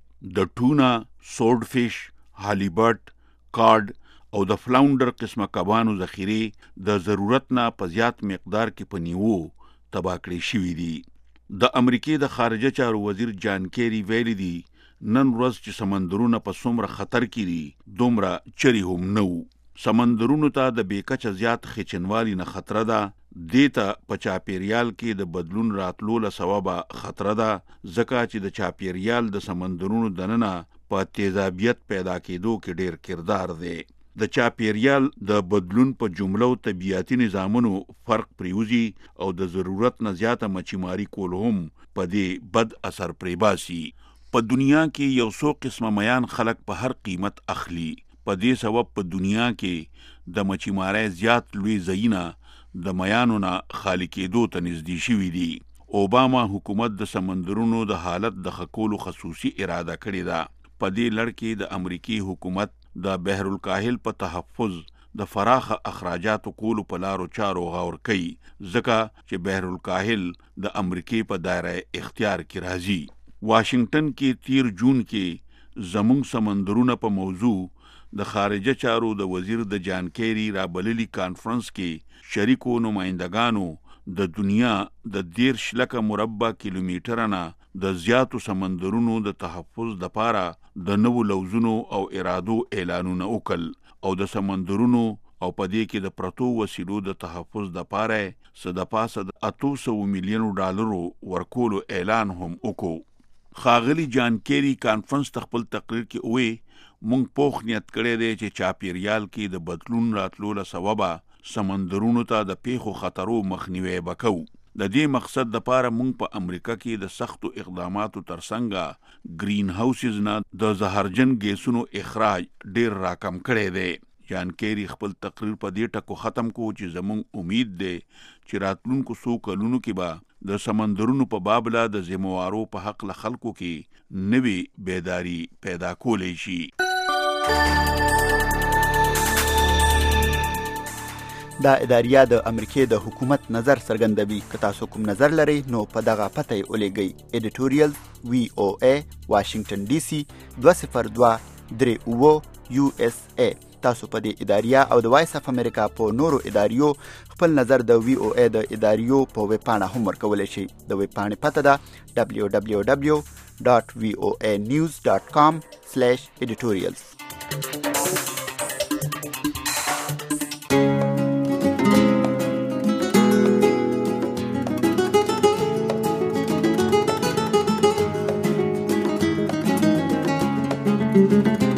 [SPEAKER 17] د ټونه، سورډ فش، هالیبرټ، کارډ او د فلاونډر قسمه کبانو ذخیرې د ضرورت نه په زیات مقدار کې په نیوو تباه کړې شوي دي. د امریکې د خارجه چارو وزیر جان کیری ویلي دي نن ورځ چې سمندرونه په څومره خطر کې دي دومره چرې هم نه وو. سمندرونو ته د بېکچه زیات خچنوالي نه خطره ده. دې ته په چاپیریال کې د بدلون راتلو له سببه خطره ده ځکه چې د چاپیریال د سمندرونو دننه په تیزابیت پیدا کېدو کې ډېر کردار دی. د چاپیریال د بدلون په جمله او طبیعتي نظامونو فرق پریوزي او د ضرورت نه زیاته مچیماري کول هم په دې بد اثر پرې باسي. په دنیا کې یو څو قسمه میان خلک په هر قیمت اخلي. په دې سبب په دنیا کې د مچیمارۍ زیات لوی ځایونه د میانو نه خالي کېدو ته نږدې شوي دي. اوباما حکومت د سمندرونو د حالت د ښه کولو خصوصي اراده کړې ده. په دې لړ کې د امریکي حکومت د بحر الکاهل په تحفظ د فراخه اخراجاتو کولو په لارو چارو غور کوي ځکه چې بحر الکاهل د امریکې په دایره اختیار کې راځي. واشنگټن کې تیر جون کې زموږ سمندرونه په موضوع د خارجه چارو د وزیر د جان کیری رابللي کانفرنس کې شریکو نمایندګانو د دنیا د دیرش لکه مربع کیلومتره نه د زیاتو سمندرونو د تحفظ دپاره د نوو لوزونو او ارادو اعلانونه وکړل او د سمندرونو او په دې کې د پرتو وسیلو د تحفظ دپاره څه د پاسه د اتو سوو میلیونو ډالرو ورکولو اعلان هم وکړو. ښاغلي جان کیری کانفرنس ته خپل تقریر کې وویل مونږ پوخ نیت کړی دی چې چاپیریال کې د بدلون راتلو له سببه سمندرونو ته د پیښو خطرو مخنیوی به کوو. د دې مقصد دپاره مونږ په امریکا کې د سختو اقداماتو ترڅنګ ګرین هاوسز نه د زهرجن ګیسونو اخراج ډیر راکم کړی دی. جان کیری خپل تقریر په دې ټکو ختم کو چې زموږ امید دی چې راتلونکو څو کلونو کې به د سمندرونو په بابله د ذموارو په حق له خلکو کې نوي بیداری پیدا کولی شي.
[SPEAKER 6] دا اداریه د امریکای د حکومت نظر څرګندوي. که تاسو کوم نظر لرئ نو په دغه پته یې ولېږئ. ایډیټوریال وی او ای واشنگټن ډي سي دوه صفر دوه درې اووه یو اس ای. تاسو په دې اداریه او د وایس اف امریکا په نورو اداریو خپل نظر د وی او ای د اداریو په ویب پاڼه هم ورکولی شئ. د ویب پاڼې پته ده دبلیو دبلیو دبلیو ډاټ وی او ای نیوز ډاټ کام سلیش ایډیټوریالز. thank you